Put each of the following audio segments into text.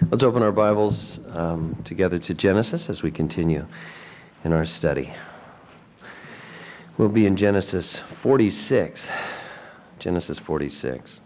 Let's open our Bibles together to Genesis as we continue in our study. We'll be in Genesis 46. Genesis 46.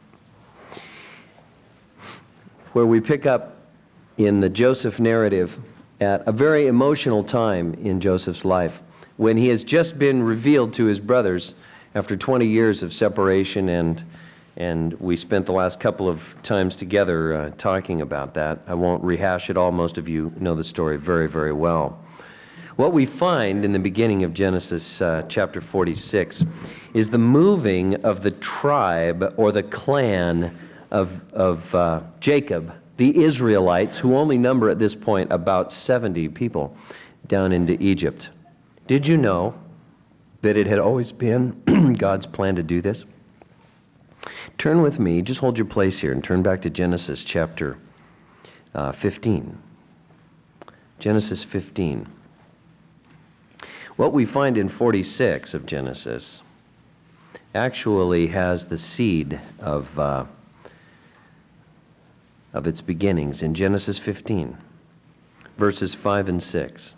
Where we pick up in the Joseph narrative at a very emotional time in Joseph's life, when he has just been revealed to his brothers after 20 years of separation, and we spent the last couple of times together talking about that. I won't rehash it all. Most of you know the story very, very well. What we find in the beginning of Genesis chapter 46 is the moving of the tribe or the clan of Jacob, the Israelites, who only number at this point about 70 people, down into Egypt. Did you know that it had always been God's plan to do this? Turn with me, just hold your place here and turn back to Genesis chapter 15. Genesis 15. What we find in 46 of Genesis actually has the seed of its beginnings in Genesis 15, verses 5 and 6.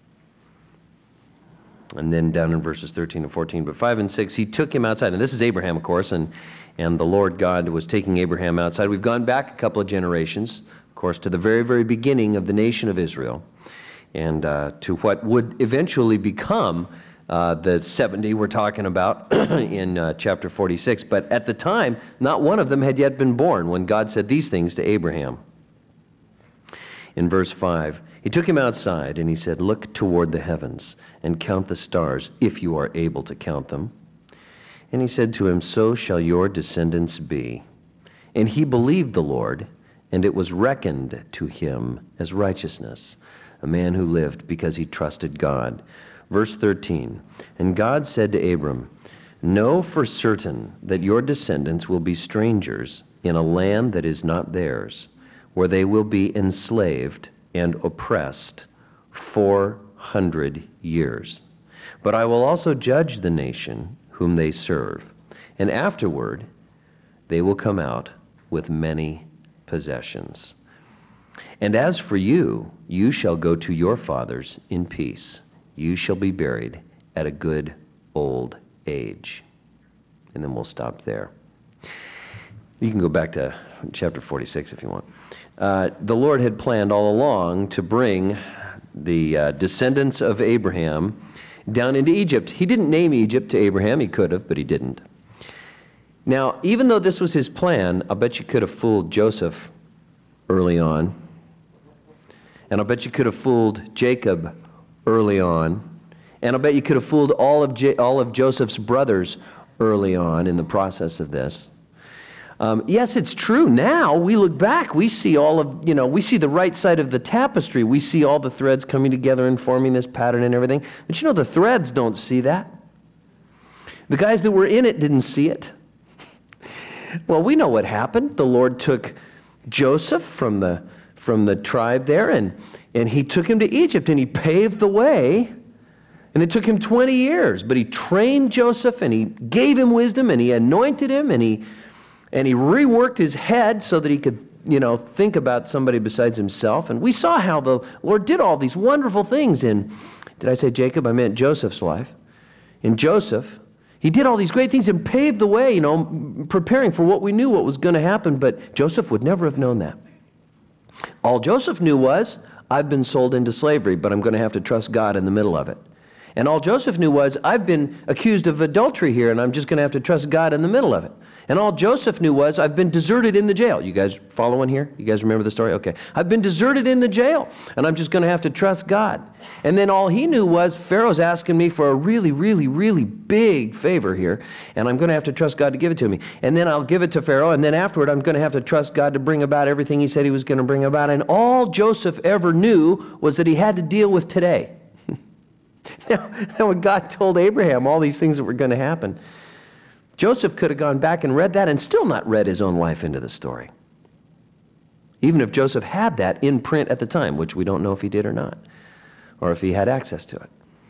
And then down in verses 13 and 14. But 5 and 6, he took him outside. And this is Abraham, of course, and the Lord God was taking Abraham outside. We've gone back a couple of generations, of course, to the very, very beginning of the nation of Israel, and to what would eventually become the 70 we're talking about in chapter 46. But at the time, not one of them had yet been born when God said these things to Abraham. In verse 5, he took him outside and he said, "Look toward the heavens and count the stars, if you are able to count them." And he said to him, "So shall your descendants be." And he believed the Lord, and it was reckoned to him as righteousness, a man who lived because he trusted God. Verse 13, and God said to Abram, "Know for certain that your descendants will be strangers in a land that is not theirs, where they will be enslaved and oppressed 400 years. But I will also judge the nation whom they serve, and afterward they will come out with many possessions. And as for you, you shall go to your fathers in peace. You shall be buried at a good old age." And then we'll stop there. You can go back to chapter 46 if you want. The Lord had planned all along to bring the descendants of Abraham down into Egypt. He didn't name Egypt to Abraham. He could have, but he didn't. Now, even though this was his plan, I bet you could have fooled Joseph early on. And I bet you could have fooled Jacob early on. And I bet you could have fooled all of Joseph's brothers early on in the process of this. Yes, it's true. Now we look back, we see we see the right side of the tapestry. We see all the threads coming together and forming this pattern and everything. But the threads don't see that. The guys that were in it didn't see it. Well, we know what happened. The Lord took Joseph from the tribe there, and he took him to Egypt, and he paved the way. And it took him 20 years, but he trained Joseph, and he gave him wisdom, and he anointed him, and he reworked his head so that he could, think about somebody besides himself. And we saw how the Lord did all these wonderful things in, did I say Jacob? I meant Joseph's life. In Joseph, he did all these great things and paved the way, preparing for what we knew what was going to happen, but Joseph would never have known that. All Joseph knew was, I've been sold into slavery, but I'm going to have to trust God in the middle of it. And all Joseph knew was, I've been accused of adultery here, and I'm just going to have to trust God in the middle of it. And all Joseph knew was, I've been deserted in the jail. You guys following here? You guys remember the story? Okay. I've been deserted in the jail, and I'm just going to have to trust God. And then all he knew was, Pharaoh's asking me for a really, really, really big favor here, and I'm going to have to trust God to give it to me. And then I'll give it to Pharaoh, and then afterward I'm going to have to trust God to bring about everything he said he was going to bring about. And all Joseph ever knew was that he had to deal with today. Now, when God told Abraham all these things that were going to happen, Joseph could have gone back and read that and still not read his own life into the story. Even if Joseph had that in print at the time, which we don't know if he did or not, or if he had access to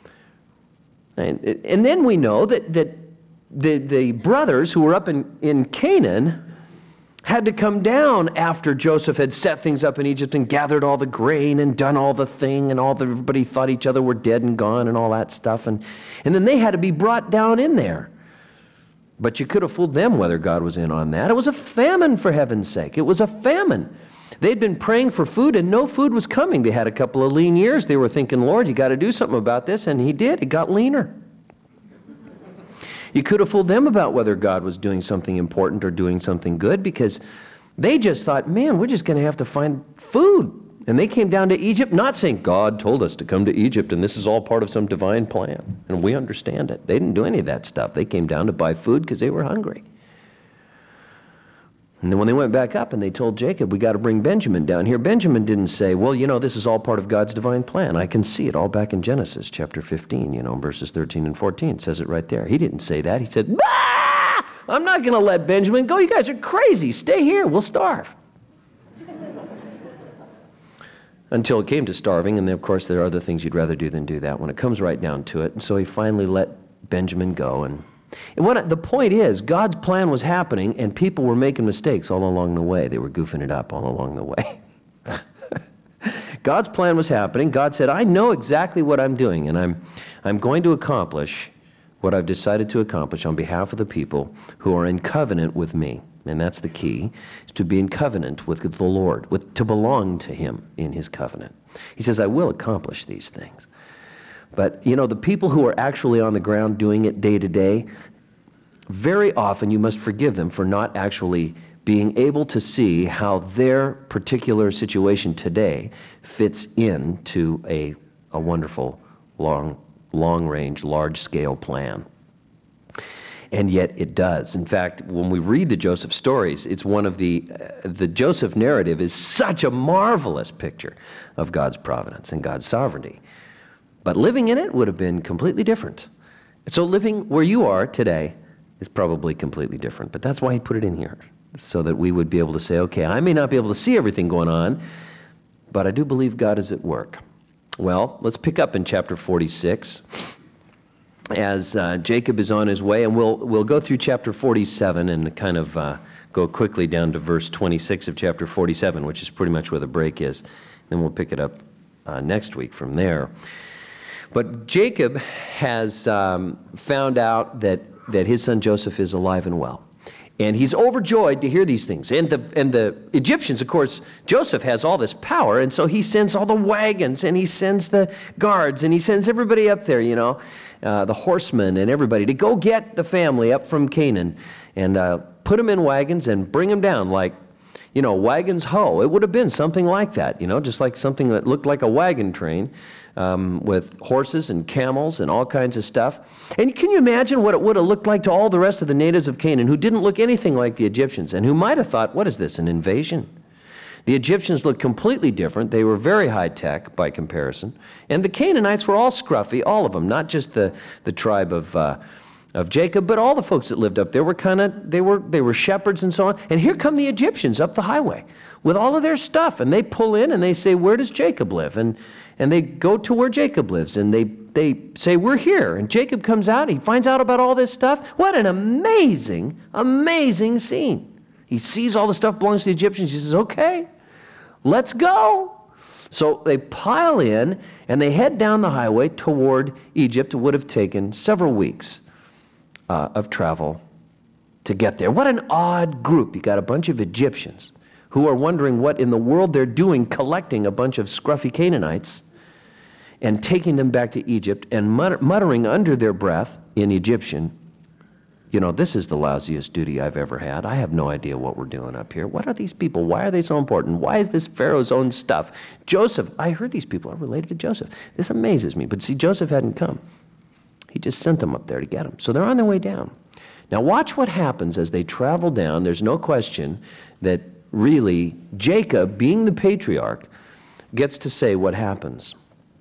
it. And then we know that the brothers who were up in Canaan had to come down after Joseph had set things up in Egypt and gathered all the grain and done all the thing, and everybody thought each other were dead and gone and all that stuff. And then they had to be brought down in there. But you could have fooled them whether God was in on that. It was a famine, for heaven's sake. It was a famine. They'd been praying for food, and no food was coming. They had a couple of lean years. They were thinking, Lord, you got to do something about this. And he did. It got leaner. You could have fooled them about whether God was doing something important or doing something good, because they just thought, man, we're just going to have to find food. And they came down to Egypt, not saying, God told us to come to Egypt, and this is all part of some divine plan, and we understand it. They didn't do any of that stuff. They came down to buy food because they were hungry. And then when they went back up and they told Jacob, we got to bring Benjamin down here, Benjamin didn't say, well, this is all part of God's divine plan. I can see it all back in Genesis chapter 15, verses 13 and 14. It says it right there. He didn't say that. He said, bah! I'm not going to let Benjamin go. You guys are crazy. Stay here. We'll starve. Until it came to starving, and then, of course, there are other things you'd rather do than do that when it comes right down to it. And so he finally let Benjamin go. And the point is, God's plan was happening, and people were making mistakes all along the way. They were goofing it up all along the way. God's plan was happening. God said, I know exactly what I'm doing, and I'm going to accomplish what I've decided to accomplish on behalf of the people who are in covenant with me. And that's the key, is to be in covenant with the Lord, to belong to him in his covenant. He says, I will accomplish these things. But, the people who are actually on the ground doing it day to day, very often you must forgive them for not actually being able to see how their particular situation today fits into a wonderful, long-range, large-scale plan. And yet it does. In fact, when we read the Joseph stories, it's one of the Joseph narrative is such a marvelous picture of God's providence and God's sovereignty. But living in it would have been completely different. So living where you are today is probably completely different. But that's why he put it in here, so that we would be able to say, okay, I may not be able to see everything going on, but I do believe God is at work. Well, let's pick up in chapter 46 as Jacob is on his way, and we'll go through chapter 47 and kind of go quickly down to verse 26 of chapter 47, which is pretty much where the break is. Then we'll pick it up next week from there. But Jacob has found out that his son Joseph is alive and well. And he's overjoyed to hear these things. And the Egyptians, of course, Joseph has all this power, and so he sends all the wagons, and he sends the guards, and he sends everybody up there, the horsemen and everybody, to go get the family up from Canaan and put them in wagons and bring them down like, wagons hoe. It would have been something like that, just like something that looked like a wagon train with horses and camels and all kinds of stuff. And can you imagine what it would have looked like to all the rest of the natives of Canaan who didn't look anything like the Egyptians and who might have thought, what is this, an invasion? The Egyptians looked completely different. They were very high-tech by comparison. And the Canaanites were all scruffy, all of them, not just the tribe of Jacob, but all the folks that lived up there were they were shepherds and so on. And here come the Egyptians up the highway with all of their stuff, and they pull in and they say, where does Jacob live? And they go to where Jacob lives, and they say, we're here. And Jacob comes out, he finds out about all this stuff. What an amazing, amazing scene. He sees all the stuff belongs to the Egyptians. He says, okay, let's go. So they pile in, and they head down the highway toward Egypt. It would have taken several weeks of travel to get there. What an odd group. You got a bunch of Egyptians who are wondering what in the world they're doing, collecting a bunch of scruffy Canaanites and taking them back to Egypt and muttering under their breath in Egyptian, this is the lousiest duty I've ever had. I have no idea what we're doing up here. What are these people? Why are they so important? Why is this Pharaoh's own stuff? Joseph, I heard these people are related to Joseph. This amazes me. But see, Joseph hadn't come. He just sent them up there to get them. So they're on their way down. Now watch what happens as they travel down. There's no question that really Jacob, being the patriarch, gets to say what happens.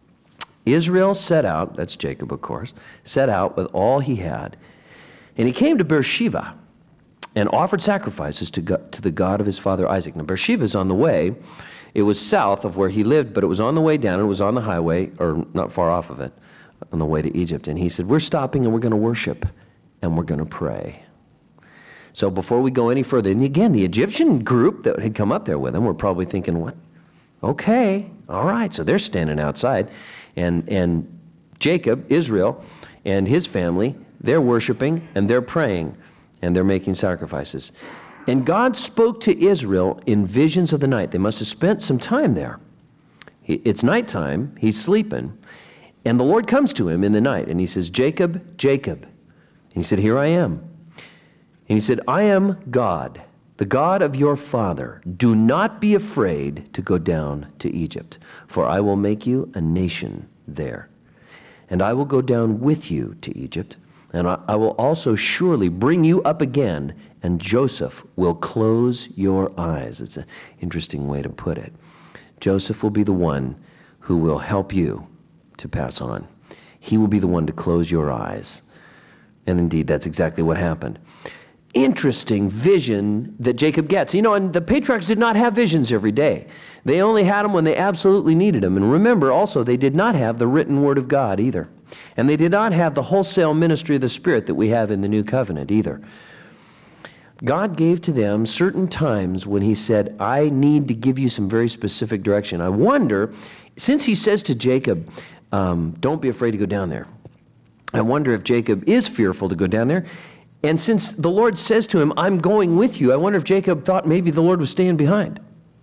Israel set out, that's Jacob of course, set out with all he had. And he came to Beersheba and offered sacrifices to the God of his father Isaac. Now Beersheba is on the way. It was south of where he lived, but it was on the way down. It was on the highway, or not far off of it, on the way to Egypt. And he said, we're stopping and we're going to worship and we're going to pray. So before we go any further, and again, the Egyptian group that had come up there with him were probably thinking, what? Okay, all right. So they're standing outside, and Jacob, Israel, and his family, they're worshiping, and they're praying, and they're making sacrifices. And God spoke to Israel in visions of the night. They must have spent some time there. It's nighttime, he's sleeping, and the Lord comes to him in the night, and he says, Jacob, Jacob. And he said, here I am. And he said, I am God, the God of your father. Do not be afraid to go down to Egypt, for I will make you a nation there. And I will go down with you to Egypt, and I will also surely bring you up again, and Joseph will close your eyes. It's an interesting way to put it. Joseph will be the one who will help you to pass on. He will be the one to close your eyes. And indeed, that's exactly what happened. Interesting vision that Jacob gets. You know, and the patriarchs did not have visions every day. They only had them when they absolutely needed them. And remember, also, they did not have the written word of God either. And they did not have the wholesale ministry of the Spirit that we have in the New Covenant either. God gave to them certain times when he said, I need to give you some very specific direction. I wonder, since he says to Jacob, don't be afraid to go down there. I wonder if Jacob is fearful to go down there. And since the Lord says to him, I'm going with you, I wonder if Jacob thought maybe the Lord was staying behind.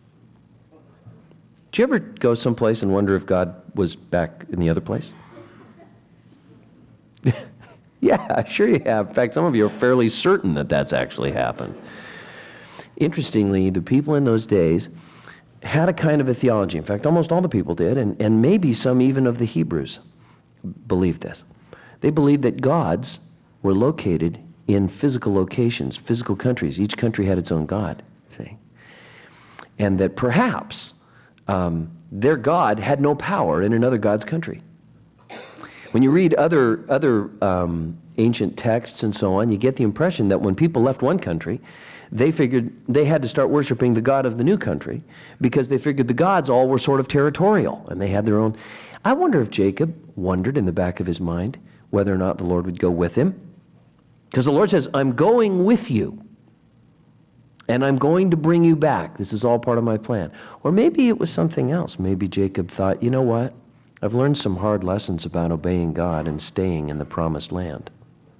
Did you ever go someplace and wonder if God was back in the other place? Yeah, sure you have. In fact, some of you are fairly certain that that's actually happened. Interestingly, the people in those days had a kind of a theology. In fact, almost all the people did, and maybe some even of the Hebrews believed this. They believed that gods were located in physical locations, physical countries. Each country had its own god, see? And that perhaps their god had no power in another god's country. When you read other ancient texts and so on, you get the impression that when people left one country, they figured they had to start worshiping the god of the new country because they figured the gods all were sort of territorial and they had their own. I wonder if Jacob wondered in the back of his mind whether or not the Lord would go with him. Because the Lord says, I'm going with you, and I'm going to bring you back. This is all part of my plan. Or maybe it was something else. Maybe Jacob thought, you know what? I've learned some hard lessons about obeying God and staying in the promised land.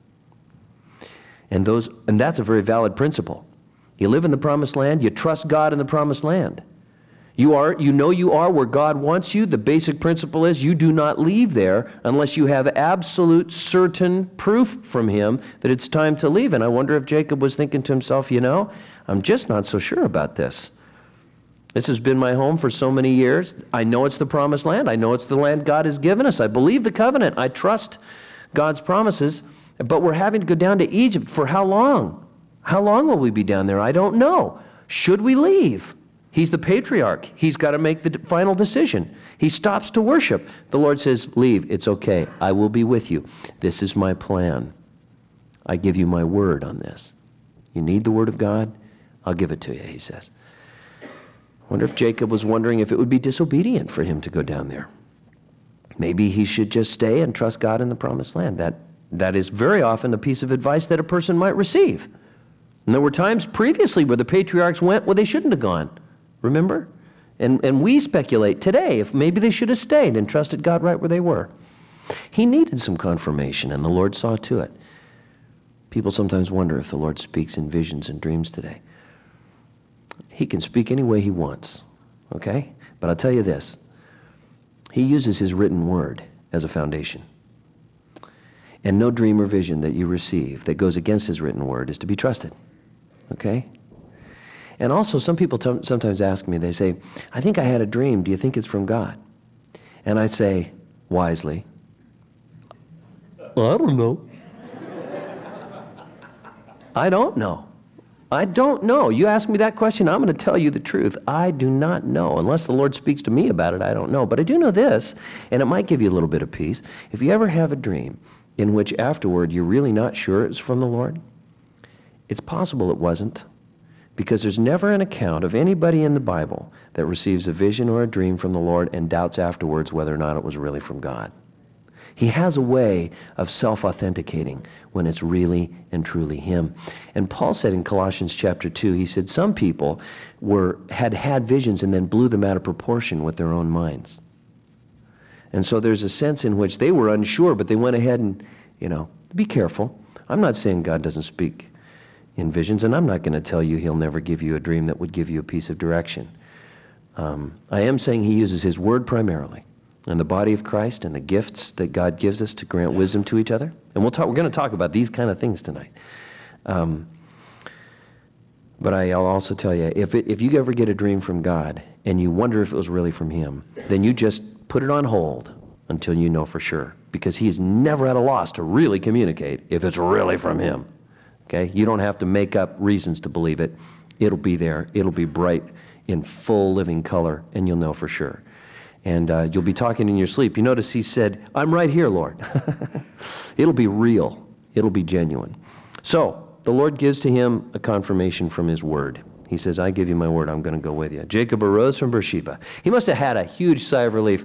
And that's a very valid principle. You live in the promised land, you trust God in the promised land. You are where God wants you. The basic principle is you do not leave there unless you have absolute certain proof from him that it's time to leave. And I wonder if Jacob was thinking to himself, you know, I'm just not so sure about this. This has been my home for so many years. I know it's the promised land. I know it's the land God has given us. I believe the covenant. I trust God's promises. But we're having to go down to Egypt for how long? How long will we be down there? I don't know. Should we leave? He's the patriarch. He's got to make the final decision. He stops to worship. The Lord says, leave. It's okay. I will be with you. This is my plan. I give you my word on this. You need the word of God? I'll give it to you, he says. I wonder if Jacob was wondering if it would be disobedient for him to go down there. Maybe he should just stay and trust God in the promised land. That is very often a piece of advice that a person might receive. And there were times previously where the patriarchs went where they shouldn't have gone. Remember? And we speculate today if maybe they should have stayed and trusted God right where they were. He needed some confirmation, and the Lord saw to it. People sometimes wonder if the Lord speaks in visions and dreams today. He can speak any way he wants, okay? But I'll tell you this. He uses his written word as a foundation. And no dream or vision that you receive that goes against his written word is to be trusted, okay? And also, some people sometimes ask me, they say, I think I had a dream. Do you think it's from God? And I say, wisely, I don't know. I don't know. I don't know. You ask me that question, I'm going to tell you the truth. I do not know. Unless the Lord speaks to me about it, I don't know. But I do know this, and it might give you a little bit of peace. If you ever have a dream in which afterward you're really not sure it's from the Lord, it's possible it wasn't. Because there's never an account of anybody in the Bible that receives a vision or a dream from the Lord and doubts afterwards whether or not it was really from God. He has a way of self-authenticating when it's really and truly him. And Paul said in Colossians chapter 2, he said some people had visions and then blew them out of proportion with their own minds. And so there's a sense in which they were unsure, but they went ahead and, be careful. I'm not saying God doesn't speak in visions, and I'm not going to tell you he'll never give you a dream that would give you a piece of direction. I am saying he uses his word primarily, and the body of Christ and the gifts that God gives us to grant wisdom to each other. And we're going to talk about these kind of things tonight. But I'll also tell you, if you ever get a dream from God and you wonder if it was really from him, then you just put it on hold until you know for sure, because he's never at a loss to really communicate if it's really from him. Okay? You don't have to make up reasons to believe it. It'll be there. It'll be bright in full living color, and you'll know for sure. And you'll be talking in your sleep. You notice he said, I'm right here, Lord. It'll be real. It'll be genuine. So the Lord gives to him a confirmation from his word. He says, I give you my word, I'm going to go with you. Jacob arose from Beersheba. He must have had a huge sigh of relief.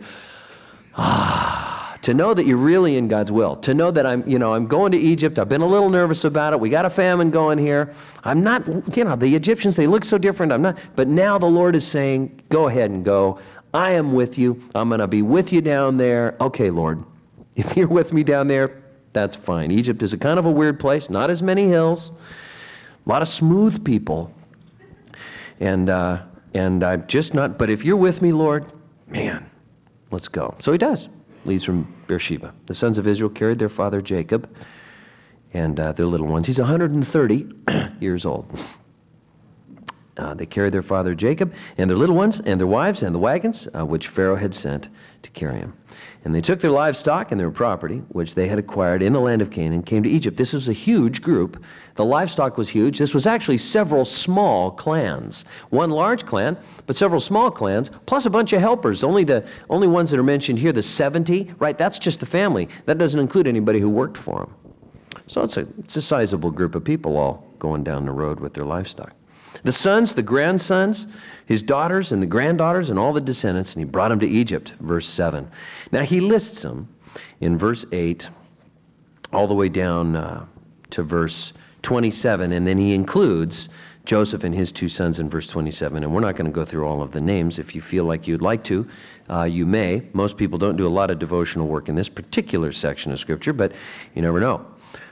To know that you're really in God's will. To know that I'm going to Egypt. I've been a little nervous about it. We got a famine going here. I'm not, the Egyptians, they look so different. I'm not. But now the Lord is saying, go ahead and go. I am with you. I'm going to be with you down there. Okay, Lord, if you're with me down there, that's fine. Egypt is a kind of a weird place. Not as many hills. A lot of smooth people. And I'm just not, but if you're with me, Lord, man, let's go. So he does. Leaves from Beersheba. The sons of Israel carried their father Jacob and their little ones. He's 130 years old. They carried their father Jacob and their little ones and their wives and the wagons which Pharaoh had sent to carry him. And they took their livestock and their property, which they had acquired in the land of Canaan, came to Egypt. This was a huge group. The livestock was huge. This was actually several small clans. One large clan, but several small clans, plus a bunch of helpers. Only ones that are mentioned here, the 70, right? That's just the family. That doesn't include anybody who worked for them. So it's a sizable group of people all going down the road with their livestock. The sons, the grandsons, his daughters and the granddaughters and all the descendants, and he brought them to Egypt, verse 7. Now he lists them in verse 8 all the way down to verse 27, and then he includes Joseph and his two sons in verse 27. And we're not going to go through all of the names. If you feel like you'd like to, you may. Most people don't do a lot of devotional work in this particular section of Scripture, but you never know.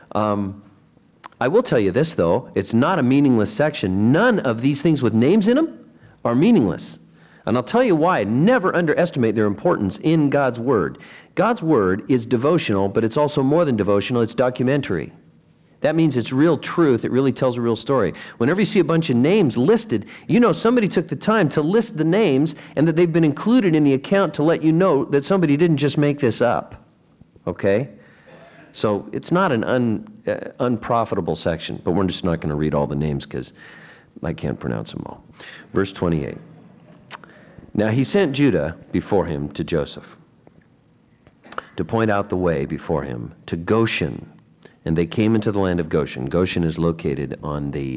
I will tell you this, though. It's not a meaningless section. None of these things with names in them are meaningless. And I'll tell you why. Never underestimate their importance in God's Word. God's Word is devotional, but it's also more than devotional. It's documentary. That means it's real truth. It really tells a real story. Whenever you see a bunch of names listed, somebody took the time to list the names and that they've been included in the account to let you know that somebody didn't just make this up. Okay? So it's not an unprofitable section, but we're just not going to read all the names because I can't pronounce them all. Verse 28. Now he sent Judah before him to Joseph to point out the way before him to Goshen. And they came into the land of Goshen. Goshen is located on the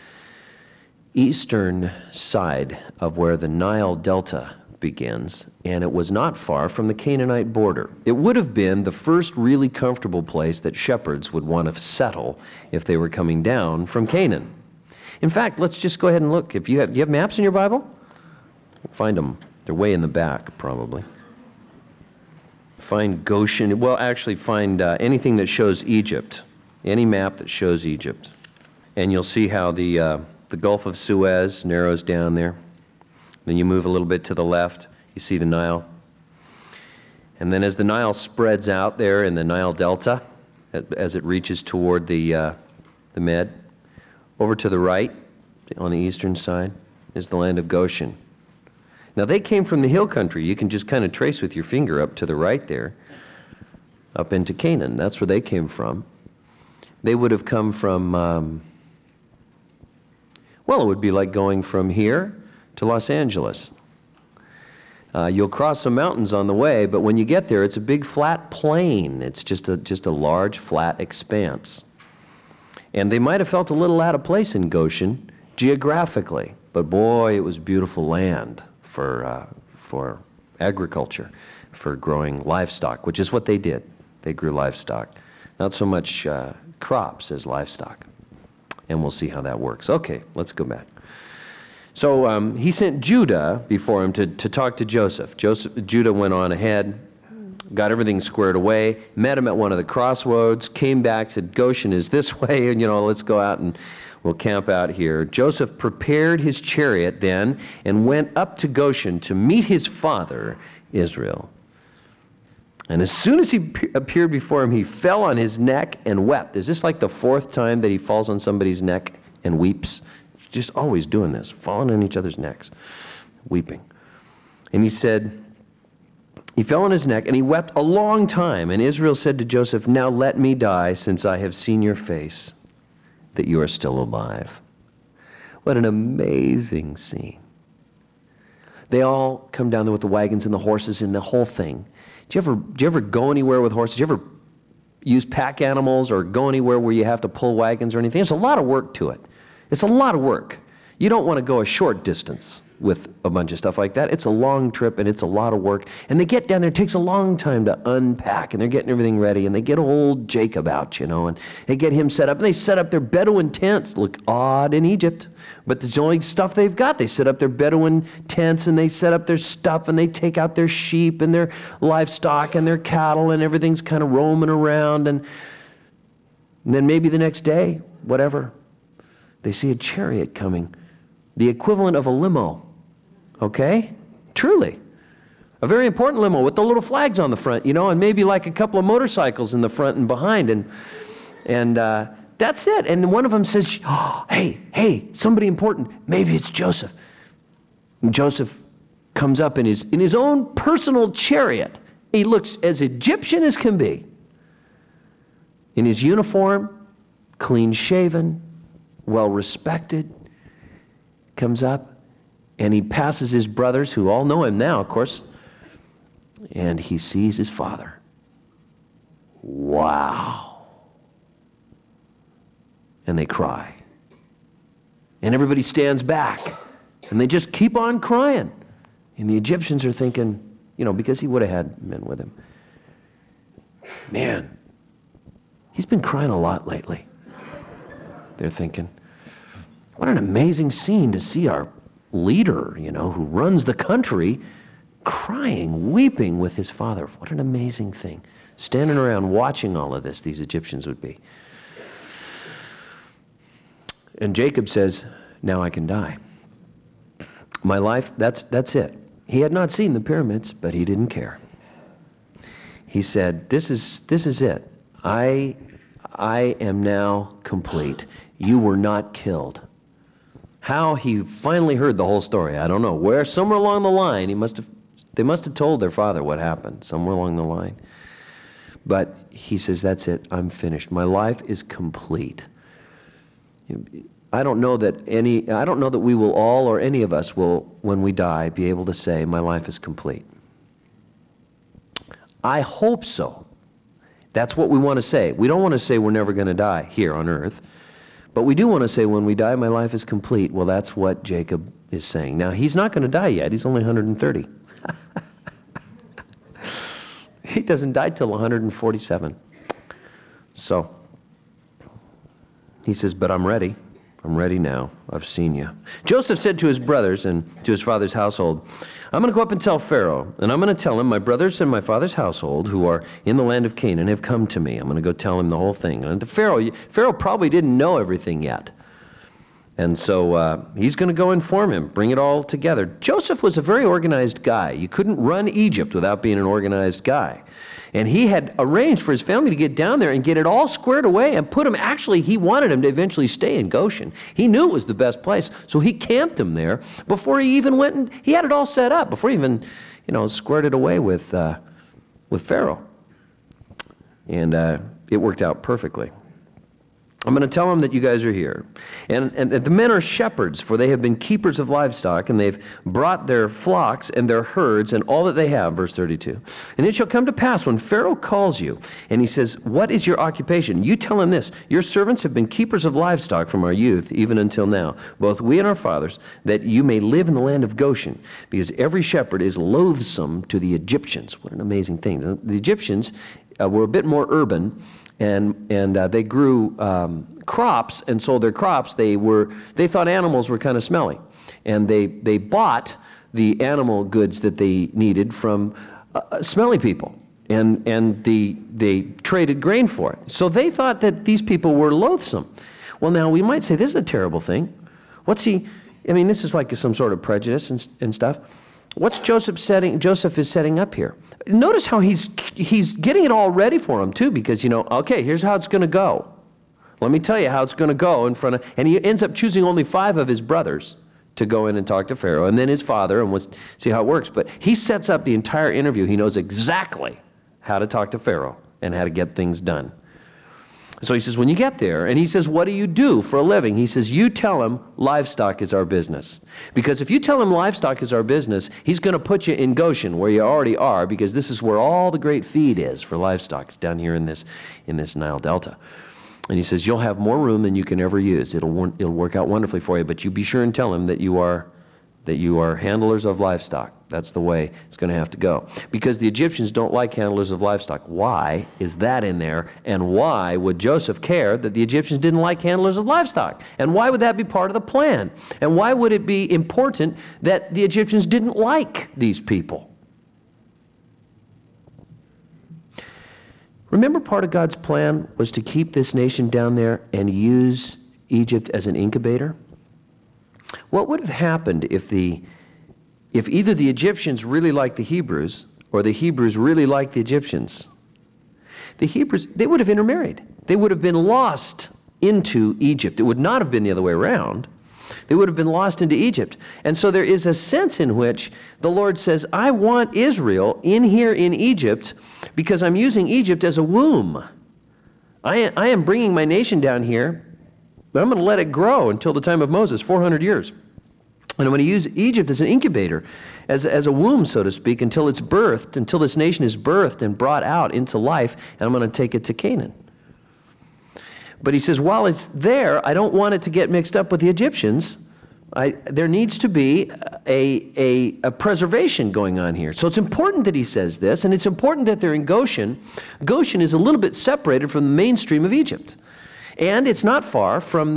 eastern side of where the Nile Delta begins, and it was not far from the Canaanite border. It would have been the first really comfortable place that shepherds would want to settle if they were coming down from Canaan. In fact, let's just go ahead and look. Do you have maps in your Bible? Find them. They're way in the back, probably. Find Goshen. Well, actually find anything that shows Egypt. Any map that shows Egypt. And you'll see how the Gulf of Suez narrows down there. Then you move a little bit to the left, you see the Nile. And then as the Nile spreads out there in the Nile Delta, as it reaches toward the Med, over to the right, on the eastern side, is the land of Goshen. Now they came from the hill country. You can just kind of trace with your finger up to the right there, up into Canaan. That's where they came from. They would have come from, it would be like going from here to Los Angeles. You'll cross some mountains on the way, but when you get there, it's a big flat plain. It's just a large flat expanse. And they might have felt a little out of place in Goshen geographically, but boy, it was beautiful land for agriculture, for growing livestock, which is what they did. They grew livestock. Not so much crops as livestock. And we'll see how that works. Okay, let's go back. So he sent Judah before him to talk to Joseph. Judah went on ahead, got everything squared away, met him at one of the crossroads, came back, said, Goshen is this way, and let's go out and we'll camp out here. Joseph prepared his chariot then and went up to Goshen to meet his father, Israel. And as soon as he appeared before him, he fell on his neck and wept. Is this like the fourth time that he falls on somebody's neck and weeps? Just always doing this, falling on each other's necks, weeping. And he said, he fell on his neck and he wept a long time. And Israel said to Joseph, now let me die, since I have seen your face, that you are still alive. What an amazing scene. They all come down there with the wagons and the horses and the whole thing. Do you ever go anywhere with horses? Do you ever use pack animals or go anywhere where you have to pull wagons or anything? There's a lot of work to it. It's a lot of work. You don't want to go a short distance with a bunch of stuff like that. It's a long trip and it's a lot of work. And they get down there, it takes a long time to unpack, and they're getting everything ready, and they get old Jacob out, and they get him set up, and they set up their Bedouin tents. Look odd in Egypt, but it's the only stuff they've got. They set up their Bedouin tents, and they set up their stuff, and they take out their sheep and their livestock and their cattle, and everything's kind of roaming around, and then maybe the next day, whatever, they see a chariot coming, the equivalent of a limo. Okay? Truly. A very important limo with the little flags on the front, and maybe like a couple of motorcycles in the front and behind, and that's it. And one of them says, oh, hey, somebody important. Maybe it's Joseph. And Joseph comes up in his own personal chariot. He looks as Egyptian as can be. In his uniform, clean shaven, well respected, comes up. And he passes his brothers, who all know him now, of course, and he sees his father. Wow. And they cry. And everybody stands back, and they just keep on crying. And the Egyptians are thinking, because he would have had men with him, man, he's been crying a lot lately. They're thinking, what an amazing scene to see our leader, who runs the country, crying, weeping with his father. What an amazing thing. Standing around watching all of this, these Egyptians would be. And Jacob says, now I can die. My life, that's it. He had not seen the pyramids, but he didn't care. He said, this is it. I am now complete. You were not killed. How he finally heard the whole story, I don't know. Where, somewhere along the line, they must have told their father what happened, somewhere along the line. But he says, that's it, I'm finished. My life is complete. I don't know that we will all, or any of us will, when we die, be able to say, my life is complete. I hope so. That's what we want to say. We don't want to say we're never going to die here on earth. But we do want to say when we die, my life is complete. Well, that's what Jacob is saying. Now, he's not going to die yet. He's only 130. He doesn't die till 147. So, he says, but I'm ready. I'm ready now. I've seen you. Joseph said to his brothers and to his father's household, I'm going to go up and tell Pharaoh, and I'm going to tell him, my brothers and my father's household who are in the land of Canaan have come to me. I'm going to go tell him the whole thing. And Pharaoh probably didn't know everything yet. And so he's going to go inform him, bring it all together. Joseph was a very organized guy. You couldn't run Egypt without being an organized guy. And he had arranged for his family to get down there and get it all squared away and put him, actually, he wanted him to eventually stay in Goshen. He knew it was the best place, so he camped him there before he even went, and he had it all set up, before he even, squared it away with Pharaoh. And it worked out perfectly. I'm going to tell them that you guys are here. And the men are shepherds, for they have been keepers of livestock, and they've brought their flocks and their herds and all that they have, verse 32. And it shall come to pass when Pharaoh calls you, and he says, what is your occupation? You tell him this, your servants have been keepers of livestock from our youth, even until now, both we and our fathers, that you may live in the land of Goshen, because every shepherd is loathsome to the Egyptians. What an amazing thing. The Egyptians were a bit more urban, and they grew crops and sold their crops. They thought animals were kind of smelly, and they bought the animal goods that they needed from smelly people, and they traded grain for it. So they thought that these people were loathsome. Well, now we might say this is a terrible thing. This is like some sort of prejudice and stuff. What's Joseph is setting up here? Notice how he's getting it all ready for him too, because okay, here's how it's going to go. Let me tell you how it's going to go and he ends up choosing only 5 of his brothers to go in and talk to Pharaoh, and then his father, and we'll see how it works. But he sets up the entire interview. He knows exactly how to talk to Pharaoh and how to get things done. So he says, when you get there, and he says, what do you do for a living? He says, you tell him livestock is our business. Because if you tell him livestock is our business, he's going to put you in Goshen, where you already are, because this is where all the great feed is for livestock. It's down here in this Nile Delta. And he says, you'll have more room than you can ever use. It'll work out wonderfully for you, but you be sure and tell him that you are handlers of livestock. That's the way it's going to have to go. Because the Egyptians don't like handlers of livestock. Why is that in there? And why would Joseph care that the Egyptians didn't like handlers of livestock? And why would that be part of the plan? And why would it be important that the Egyptians didn't like these people? Remember, part of God's plan was to keep this nation down there and use Egypt as an incubator? What would have happened if either the Egyptians really liked the Hebrews or the Hebrews really liked the Egyptians? The Hebrews, they would have intermarried. They would have been lost into Egypt. It would not have been the other way around. They would have been lost into Egypt. And so there is a sense in which the Lord says, I want Israel in here in Egypt because I'm using Egypt as a womb. I am bringing my nation down here, but I'm going to let it grow until the time of Moses, 400 years. And I'm going to use Egypt as an incubator, as a womb, so to speak, until it's birthed, until this nation is birthed and brought out into life, and I'm going to take it to Canaan. But he says, while it's there, I don't want it to get mixed up with the Egyptians. There needs to be a preservation going on here. So it's important that he says this, and it's important that they're in Goshen. Goshen is a little bit separated from the mainstream of Egypt. And it's not far from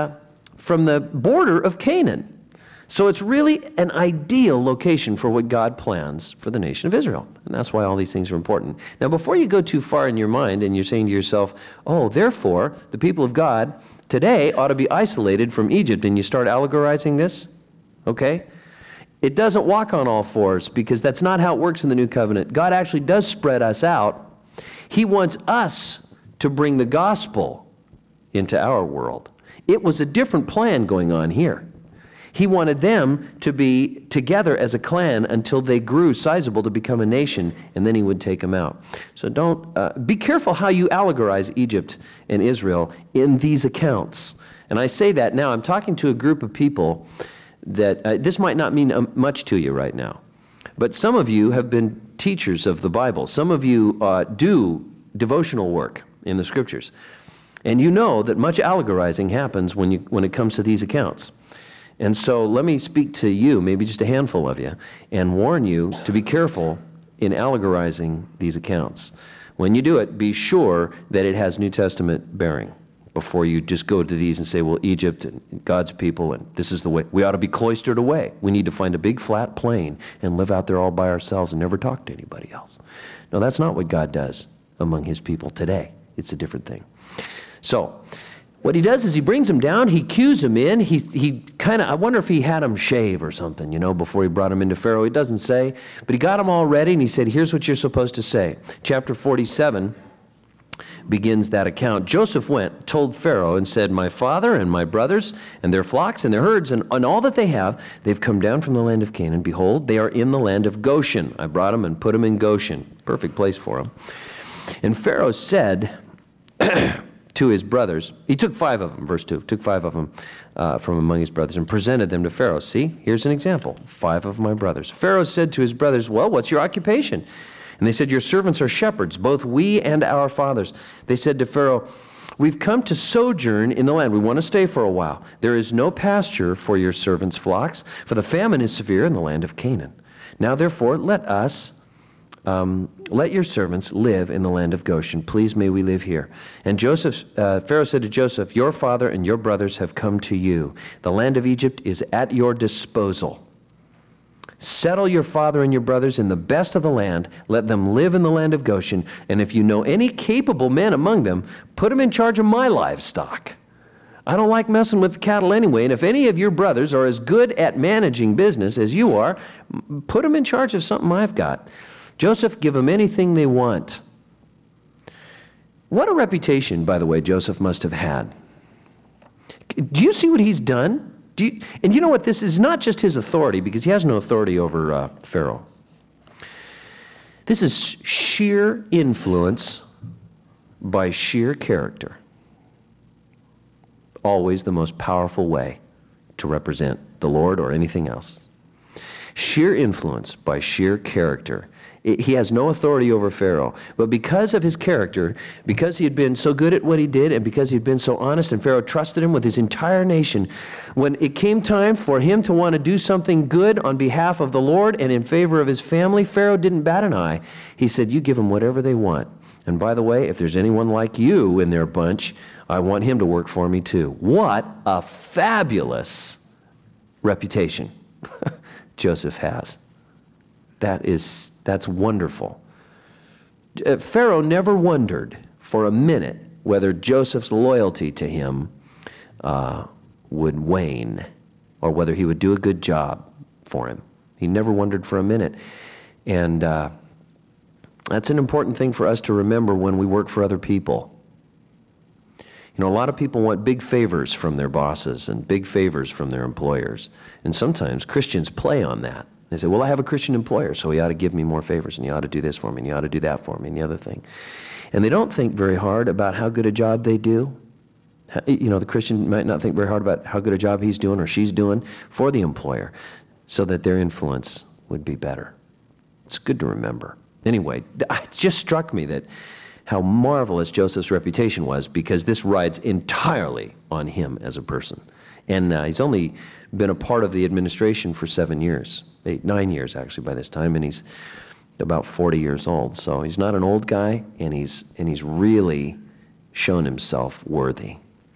the border of Canaan. So it's really an ideal location for what God plans for the nation of Israel. And that's why all these things are important. Now, before you go too far in your mind and you're saying to yourself, oh, therefore, the people of God today ought to be isolated from Egypt, and you start allegorizing this, okay? It doesn't walk on all fours, because that's not how it works in the New Covenant. God actually does spread us out. He wants us to bring the gospel into our world. It was a different plan going on here. He wanted them to be together as a clan until they grew sizable to become a nation, and then he would take them out. So be careful how you allegorize Egypt and Israel in these accounts. And I say that now, I'm talking to a group of people that this might not mean much to you right now. But some of you have been teachers of the Bible. Some of you do devotional work in the Scriptures. And you know that much allegorizing happens when it comes to these accounts. And so let me speak to you, maybe just a handful of you, and warn you to be careful in allegorizing these accounts. When you do it, be sure that it has New Testament bearing before you just go to these and say, well, Egypt and God's people, and this is the way. We ought to be cloistered away. We need to find a big flat plain and live out there all by ourselves and never talk to anybody else. No, that's not what God does among his people today. It's a different thing. So what he does is he brings them down, he cues them in, he kind of, I wonder if he had them shave or something, before he brought them into Pharaoh. He doesn't say, but he got them all ready, and he said, here's what you're supposed to say. Chapter 47 begins that account. Joseph went, told Pharaoh, and said, my father and my brothers and their flocks and their herds and all that they have, they've come down from the land of Canaan. Behold, they are in the land of Goshen. I brought them and put them in Goshen. Perfect place for them. And Pharaoh said to his brothers, he took 5 of them, verse 2, took 5 of them from among his brothers and presented them to Pharaoh. See, here's an example, 5 of my brothers. Pharaoh said to his brothers, well, what's your occupation? And they said, your servants are shepherds, both we and our fathers. They said to Pharaoh, we've come to sojourn in the land. We want to stay for a while. There is no pasture for your servants' flocks, for the famine is severe in the land of Canaan. Now, therefore, let us let your servants live in the land of Goshen. Please may we live here. And Pharaoh said to Joseph, your father and your brothers have come to you. The land of Egypt is at your disposal. Settle your father and your brothers in the best of the land. Let them live in the land of Goshen. And if you know any capable men among them, put them in charge of my livestock. I don't like messing with cattle anyway, and if any of your brothers are as good at managing business as you are, put them in charge of something I've got. Joseph, give them anything they want. What a reputation, by the way, Joseph must have had. Do you see what he's done? And you know what? This is not just his authority, because he has no authority over Pharaoh. This is sheer influence by sheer character. Always the most powerful way to represent the Lord or anything else. Sheer influence by sheer character. He has no authority over Pharaoh, but because of his character, because he had been so good at what he did, and because he had been so honest, and Pharaoh trusted him with his entire nation, when it came time for him to want to do something good on behalf of the Lord and in favor of his family, Pharaoh didn't bat an eye. He said, you give them whatever they want. And by the way, if there's anyone like you in their bunch, I want him to work for me too. What a fabulous reputation Joseph has. That's wonderful. Pharaoh never wondered for a minute whether Joseph's loyalty to him would wane or whether he would do a good job for him. He never wondered for a minute. And that's an important thing for us to remember when we work for other people. You know, a lot of people want big favors from their bosses and big favors from their employers. And sometimes Christians play on that. They say, well, I have a Christian employer, so he ought to give me more favors, and he ought to do this for me, and he ought to do that for me, and the other thing. And they don't think very hard about how good a job they do. You know, the Christian might not think very hard about how good a job he's doing or she's doing for the employer, so that their influence would be better. It's good to remember. Anyway, it just struck me that how marvelous Joseph's reputation was, because this rides entirely on him as a person. And he's only been a part of the administration for 7 years, 9 years actually by this time, and he's about 40 years old. So he's not an old guy, and he's really shown himself worthy.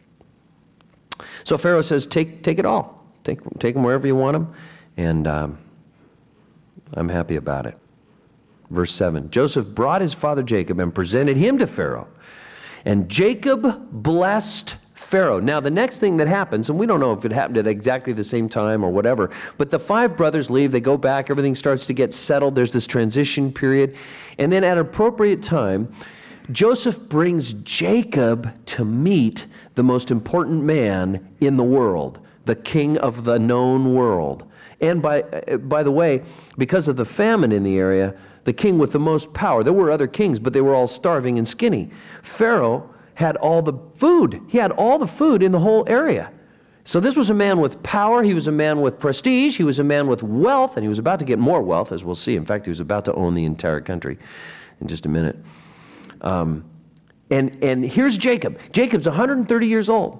So Pharaoh says, take it all. Take them wherever you want them, and I'm happy about it. Verse 7, Joseph brought his father Jacob and presented him to Pharaoh. And Jacob blessed Pharaoh. Now, the next thing that happens, and we don't know if it happened at exactly the same time or whatever, but the 5 brothers leave, they go back, everything starts to get settled, there's this transition period, and then at an appropriate time, Joseph brings Jacob to meet the most important man in the world, the king of the known world. And by the way, because of the famine in the area, the king with the most power. There were other kings, but they were all starving and skinny. Pharaoh had all the food. He had all the food in the whole area. So this was a man with power. He was a man with prestige. He was a man with wealth, and he was about to get more wealth, as we'll see. In fact, he was about to own the entire country in just a minute. And here's Jacob. Jacob's 130 years old.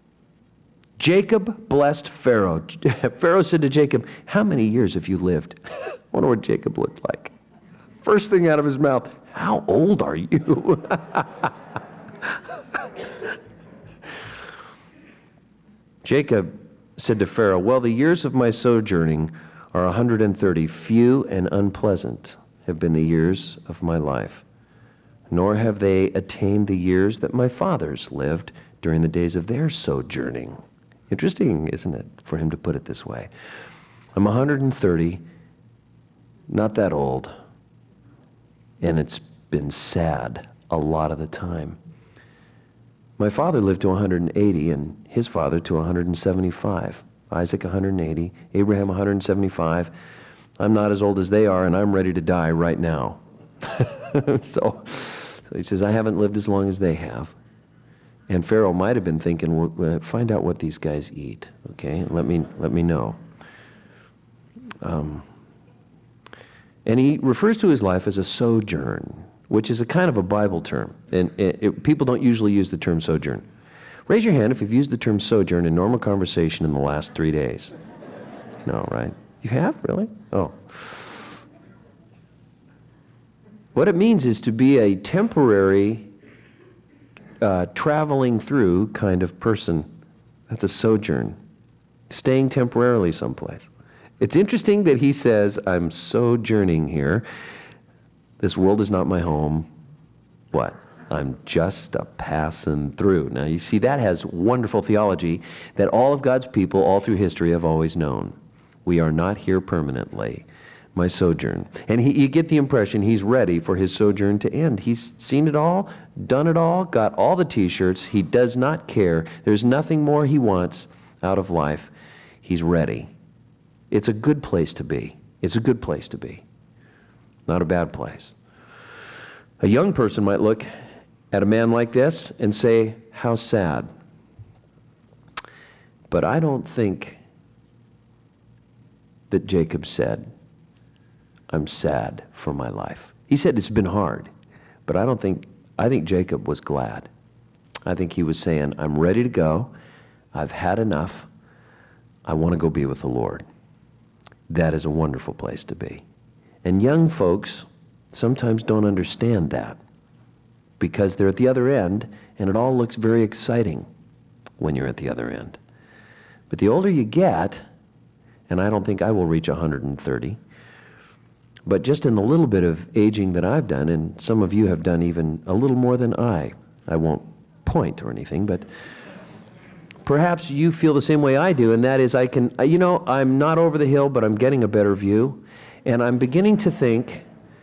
Jacob blessed Pharaoh. Pharaoh said to Jacob, how many years have you lived? I wonder what Jacob looked like. First thing out of his mouth, how old are you? Jacob said to Pharaoh, well, the years of my sojourning are 130. Few and unpleasant have been the years of my life, nor have they attained the years that my fathers lived during the days of their sojourning. Interesting, isn't it, for him to put it this way? I'm 130, not that old, and it's been sad a lot of the time. My father lived to 180, and his father to 175. Isaac 180, Abraham 175. I'm not as old as they are, and I'm ready to die right now. So he says, I haven't lived as long as they have. And Pharaoh might have been thinking, well, find out what these guys eat, okay? And let me know. And he refers to his life as a sojourn, which is a kind of a Bible term. And people don't usually use the term sojourn. Raise your hand if you've used the term sojourn in normal conversation in the last 3 days. No, right? You have? Really? Oh. What it means is to be a temporary, traveling through kind of person. That's a sojourn. Staying temporarily someplace. It's interesting that he says, I'm sojourning here. This world is not my home. What? I'm just a passing through. Now you see, that has wonderful theology that all of God's people all through history have always known. We are not here permanently. My sojourn. And you get the impression he's ready for his sojourn to end. He's seen it all, done it all, got all the t-shirts. He does not care. There's nothing more he wants out of life. He's ready. It's a good place to be. It's a good place to be. Not a bad place. A young person might look at a man like this and say, how sad. But I don't think that Jacob said, I'm sad for my life. He said it's been hard, but I think Jacob was glad. I think he was saying, I'm ready to go. I've had enough. I want to go be with the Lord. That is a wonderful place to be. And young folks sometimes don't understand that because they're at the other end, and it all looks very exciting when you're at the other end. But the older you get, and I don't think I will reach 130, but just in the little bit of aging that I've done, and some of you have done even a little more than I won't point or anything, but perhaps you feel the same way I do, and that is I'm not over the hill, but I'm getting a better view, and I'm beginning to think,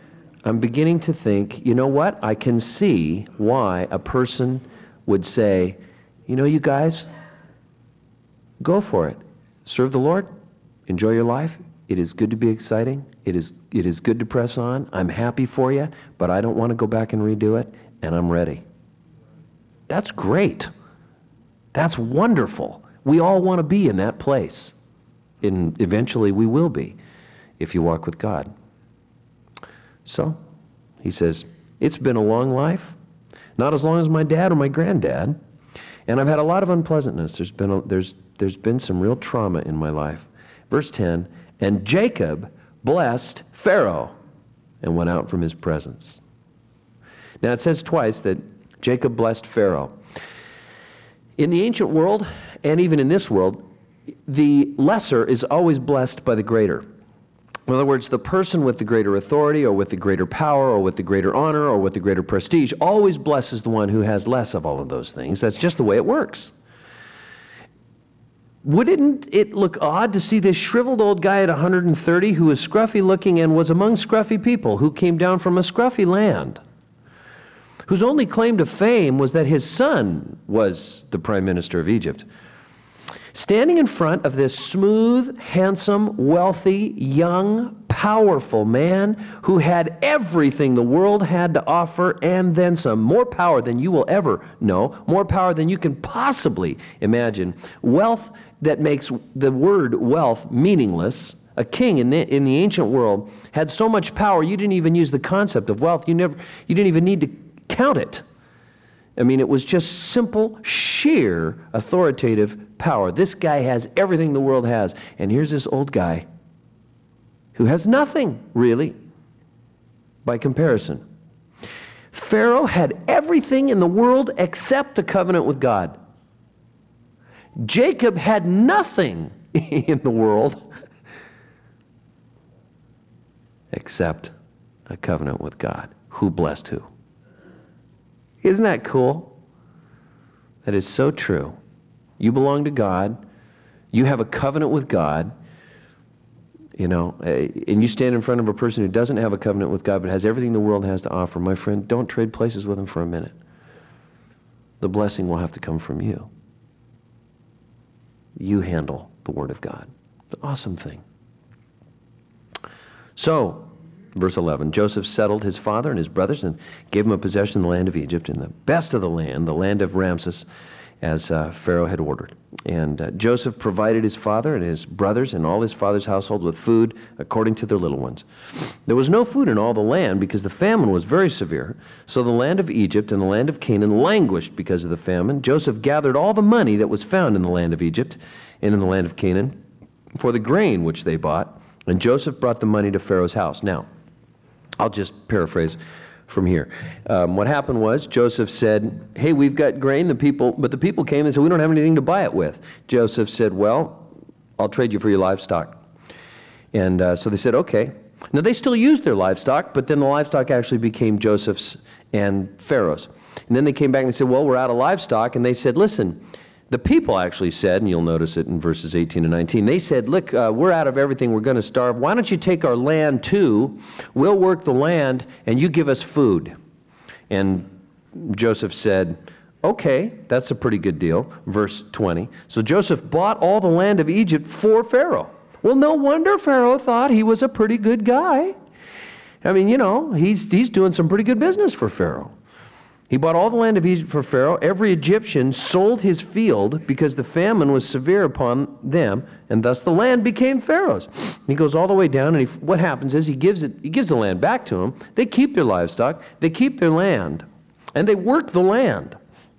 you know what? I can see why a person would say, you guys, go for it. Serve the Lord. Enjoy your life. It is good to be exciting. It is good to press on. I'm happy for you, but I don't want to go back and redo it, and I'm ready. That's great. That's wonderful. We all want to be in that place. And eventually we will be if you walk with God. So, he says, it's been a long life. Not as long as my dad or my granddad. And I've had a lot of unpleasantness. There's been some real trauma in my life. Verse 10, and Jacob blessed Pharaoh and went out from his presence. Now it says twice that Jacob blessed Pharaoh. In the ancient world, and even in this world, the lesser is always blessed by the greater. In other words, the person with the greater authority or with the greater power or with the greater honor or with the greater prestige always blesses the one who has less of all of those things. That's just the way it works. Wouldn't it look odd to see this shriveled old guy at 130 who was scruffy looking and was among scruffy people, who came down from a scruffy land, whose only claim to fame was that his son was the prime minister of Egypt, standing in front of this smooth, handsome, wealthy, young, powerful man who had everything the world had to offer and then some, more power than you will ever know, more power than you can possibly imagine, wealth that makes the word wealth meaningless. A king in the ancient world had so much power you didn't even use the concept of wealth. You didn't even need to count it. I mean, it was just simple, sheer, authoritative power. This guy has everything the world has. And here's this old guy who has nothing, really, by comparison. Pharaoh had everything in the world except a covenant with God. Jacob had nothing in the world except a covenant with God. Who blessed who? Isn't that cool? That is so true. You belong to God. You have a covenant with God. And you stand in front of a person who doesn't have a covenant with God but has everything the world has to offer. My friend, don't trade places with him for a minute. The blessing will have to come from you. You handle the Word of God. It's an awesome thing. So, verse 11, Joseph settled his father and his brothers and gave them a possession in the land of Egypt, in the best of the land of Ramses, as Pharaoh had ordered. And Joseph provided his father and his brothers and all his father's household with food according to their little ones. There was no food in all the land because the famine was very severe. So the land of Egypt and the land of Canaan languished because of the famine. Joseph gathered all the money that was found in the land of Egypt and in the land of Canaan for the grain which they bought. And Joseph brought the money to Pharaoh's house. Now, I'll just paraphrase. from here. What happened was Joseph said, hey, we've got grain, but the people came and said, we don't have anything to buy it with. Joseph said, well, I'll trade you for your livestock. And so they said, okay. Now they still used their livestock, but then the livestock actually became Joseph's and Pharaoh's. And then they came back and they said, well, we're out of livestock. And they said, listen, the people actually said, and you'll notice it in verses 18 and 19, they said, look, we're out of everything, we're going to starve. Why don't you take our land too? We'll work the land and you give us food. And Joseph said, okay, that's a pretty good deal. Verse 20. So Joseph bought all the land of Egypt for Pharaoh. Well, no wonder Pharaoh thought he was a pretty good guy. I mean, you know, he's doing some pretty good business for Pharaoh. He bought all the land of Egypt for Pharaoh. Every Egyptian sold his field because the famine was severe upon them, and thus the land became Pharaoh's. He goes all the way down, and what happens is he gives the land back to them. They keep their livestock, they keep their land, and they work the land.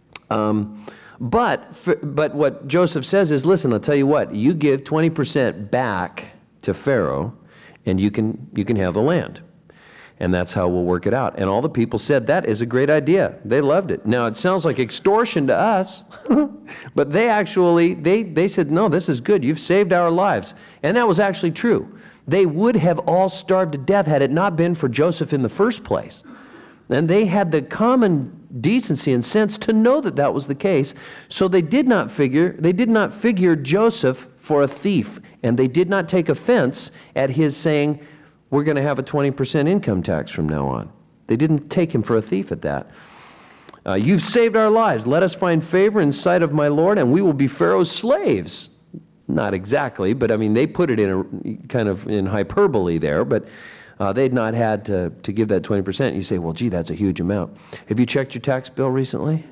But what Joseph says is, listen, I'll tell you what, you give 20% back to Pharaoh, and you can have the land. And that's how we'll work it out. And all the people said, that is a great idea. They loved it. Now, it sounds like extortion to us, but they actually, they said, no, this is good. You've saved our lives. And that was actually true. They would have all starved to death had it not been for Joseph in the first place. And they had the common decency and sense to know that that was the case. So they did not figure Joseph for a thief. And they did not take offense at his saying, we're going to have a 20% income tax from now on. They didn't take him for a thief at that. You've saved our lives. Let us find favor in sight of my Lord, and we will be Pharaoh's slaves. Not exactly, but I mean, they put it in a kind of in hyperbole there, but they'd not had to give that 20%. You say, well, gee, that's a huge amount. Have you checked your tax bill recently?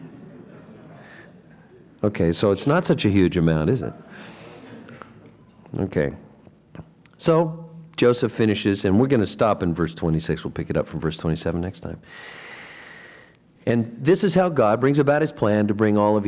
Okay, so it's not such a huge amount, is it? Okay. So Joseph finishes, and we're going to stop in verse 26. We'll pick it up from verse 27 next time. And this is how God brings about his plan to bring all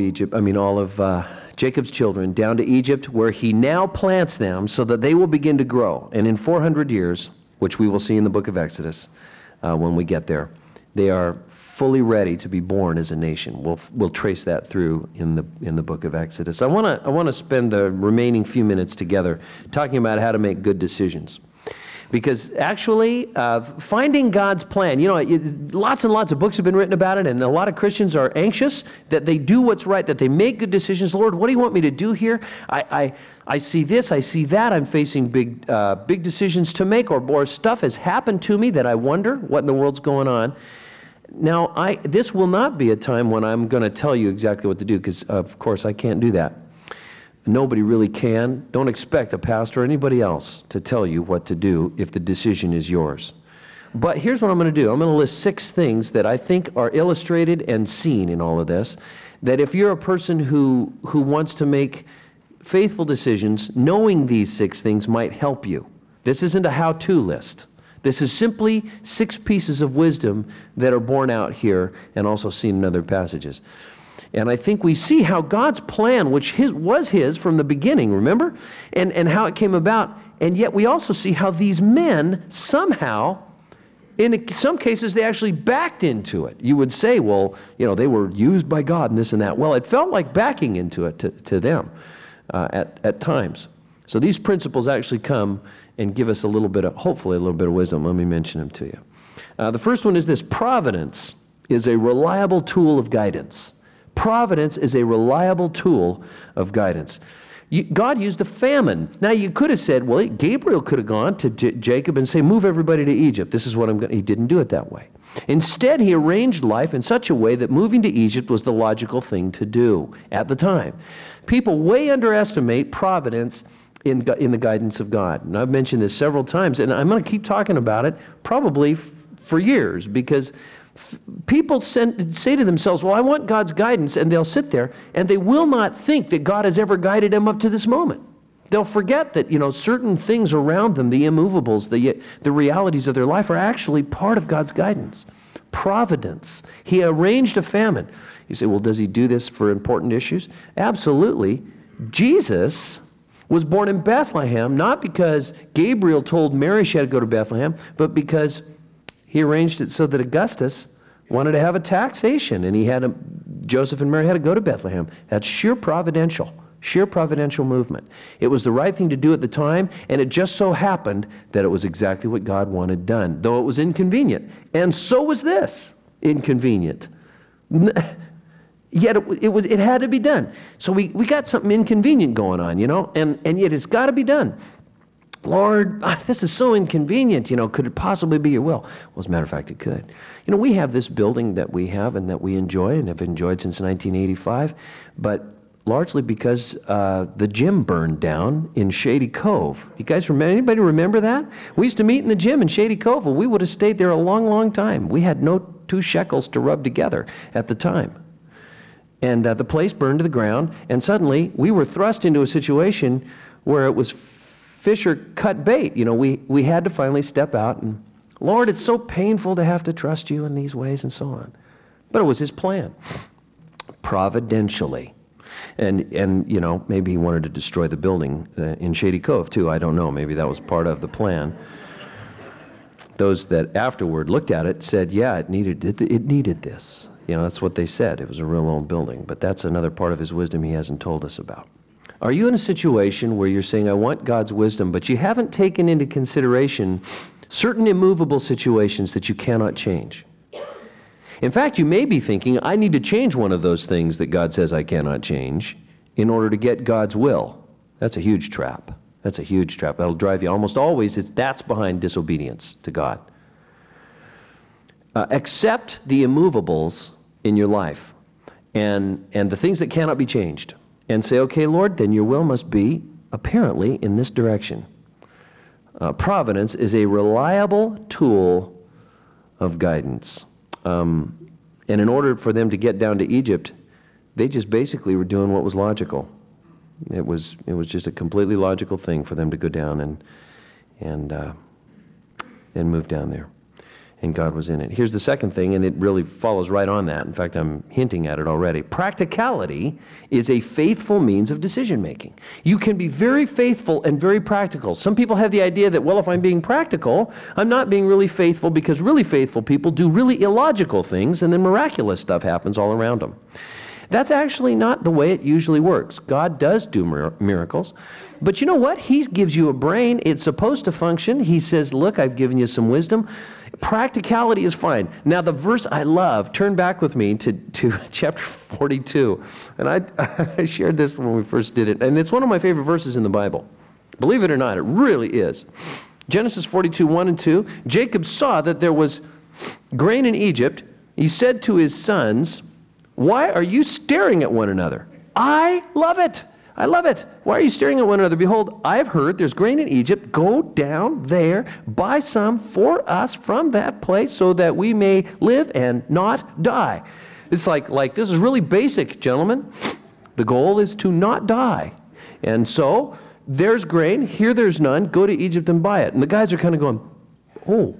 of Jacob's children down to Egypt, where he now plants them so that they will begin to grow. And in 400 years, which we will see in the book of Exodus when we get there, they are fully ready to be born as a nation. We'll trace that through in the book of Exodus. I want to spend the remaining few minutes together talking about how to make good decisions. Because actually, finding God's plan, you know, lots and lots of books have been written about it, and a lot of Christians are anxious that they do what's right, that they make good decisions. Lord, what do you want me to do here? I see this, I see that. I'm facing big decisions to make, or stuff has happened to me that I wonder what in the world's going on. Now, this will not be a time when I'm going to tell you exactly what to do, because, of course, I can't do that. Nobody really can. Don't expect a pastor or anybody else to tell you what to do if the decision is yours. But here's what I'm going to do. I'm going to list 6 things that I think are illustrated and seen in all of this, that if you're a person who wants to make faithful decisions, knowing these 6 things might help you. This isn't a how-to list. This is simply 6 pieces of wisdom that are borne out here and also seen in other passages. And I think we see how God's plan, which was his from the beginning, remember? And how it came about. And yet we also see how these men somehow, in some cases, they actually backed into it. You would say, well, you know, they were used by God and this and that. Well, it felt like backing into it to them at times. So these principles actually come and give us hopefully a little bit of wisdom. Let me mention them to you. The first one is this: providence is a reliable tool of guidance. Providence is a reliable tool of guidance. God used a famine. Now, you could have said, well, Gabriel could have gone to Jacob and say, move everybody to Egypt. This is what I'm going to... He didn't do it that way. Instead, he arranged life in such a way that moving to Egypt was the logical thing to do at the time. People way underestimate providence in the guidance of God. And I've mentioned this several times, and I'm going to keep talking about it probably for years, because people say to themselves, well, I want God's guidance, and they'll sit there, and they will not think that God has ever guided them up to this moment. They'll forget that, you know, certain things around them, the immovables, the realities of their life are actually part of God's guidance. Providence. He arranged a famine. You say, well, does he do this for important issues? Absolutely. Jesus was born in Bethlehem, not because Gabriel told Mary she had to go to Bethlehem, but because He arranged it so that Augustus wanted to have a taxation, and Joseph and Mary had to go to Bethlehem. That's sheer providential movement. It was the right thing to do at the time, and it just so happened that it was exactly what God wanted done, though it was inconvenient. And so was this inconvenient. Yet it had to be done. So we got something inconvenient going on, and yet it's got to be done. Lord, this is so inconvenient, could it possibly be your will? Well, as a matter of fact, it could. We have this building that we have and that we enjoy and have enjoyed since 1985, but largely because the gym burned down in Shady Cove. You guys remember? Anybody remember that? We used to meet in the gym in Shady Cove. Well, we would have stayed there a long, long time. We had no 2 shekels to rub together at the time. And the place burned to the ground, and suddenly we were thrust into a situation where it was Fisher cut bait. We had to finally step out and, Lord, it's so painful to have to trust you in these ways and so on. But it was his plan, providentially. And maybe he wanted to destroy the building in Shady Cove too. I don't know. Maybe that was part of the plan. Those that afterward looked at it said, yeah, it needed this. That's what they said. It was a real old building. But that's another part of his wisdom he hasn't told us about. Are you in a situation where you're saying, I want God's wisdom, but you haven't taken into consideration certain immovable situations that you cannot change? In fact, you may be thinking, I need to change one of those things that God says I cannot change in order to get God's will. That's a huge trap. That's a huge trap. That'll drive you almost always. That's behind disobedience to God. Accept the immovables in your life and the things that cannot be changed. And say, okay, Lord, then your will must be, apparently, in this direction. Providence is a reliable tool of guidance. And in order for them to get down to Egypt, they just basically were doing what was logical. It was just a completely logical thing for them to go down and move down there. And God was in it. Here's the second thing, and it really follows right on that. In fact, I'm hinting at it already. Practicality is a faithful means of decision making. You can be very faithful and very practical. Some people have the idea that, well, if I'm being practical, I'm not being really faithful, because really faithful people do really illogical things, and then miraculous stuff happens all around them. That's actually not the way it usually works. God does do miracles. But you know what? He gives you a brain. It's supposed to function. He says, look, I've given you some wisdom. Practicality is fine. Now, the verse I love, turn back with me to chapter 42. And I shared this when we first did it. And it's one of my favorite verses in the Bible. Believe it or not, it really is. Genesis 42, 1 and 2. Jacob saw that there was grain in Egypt. He said to his sons, why are you staring at one another? I love it. I love it. Why are you staring at one another? Behold, I've heard there's grain in Egypt. Go down there, buy some for us from that place so that we may live and not die. It's like this is really basic, gentlemen. The goal is to not die. And so there's grain. Here there's none. Go to Egypt and buy it. And the guys are kind of going, oh,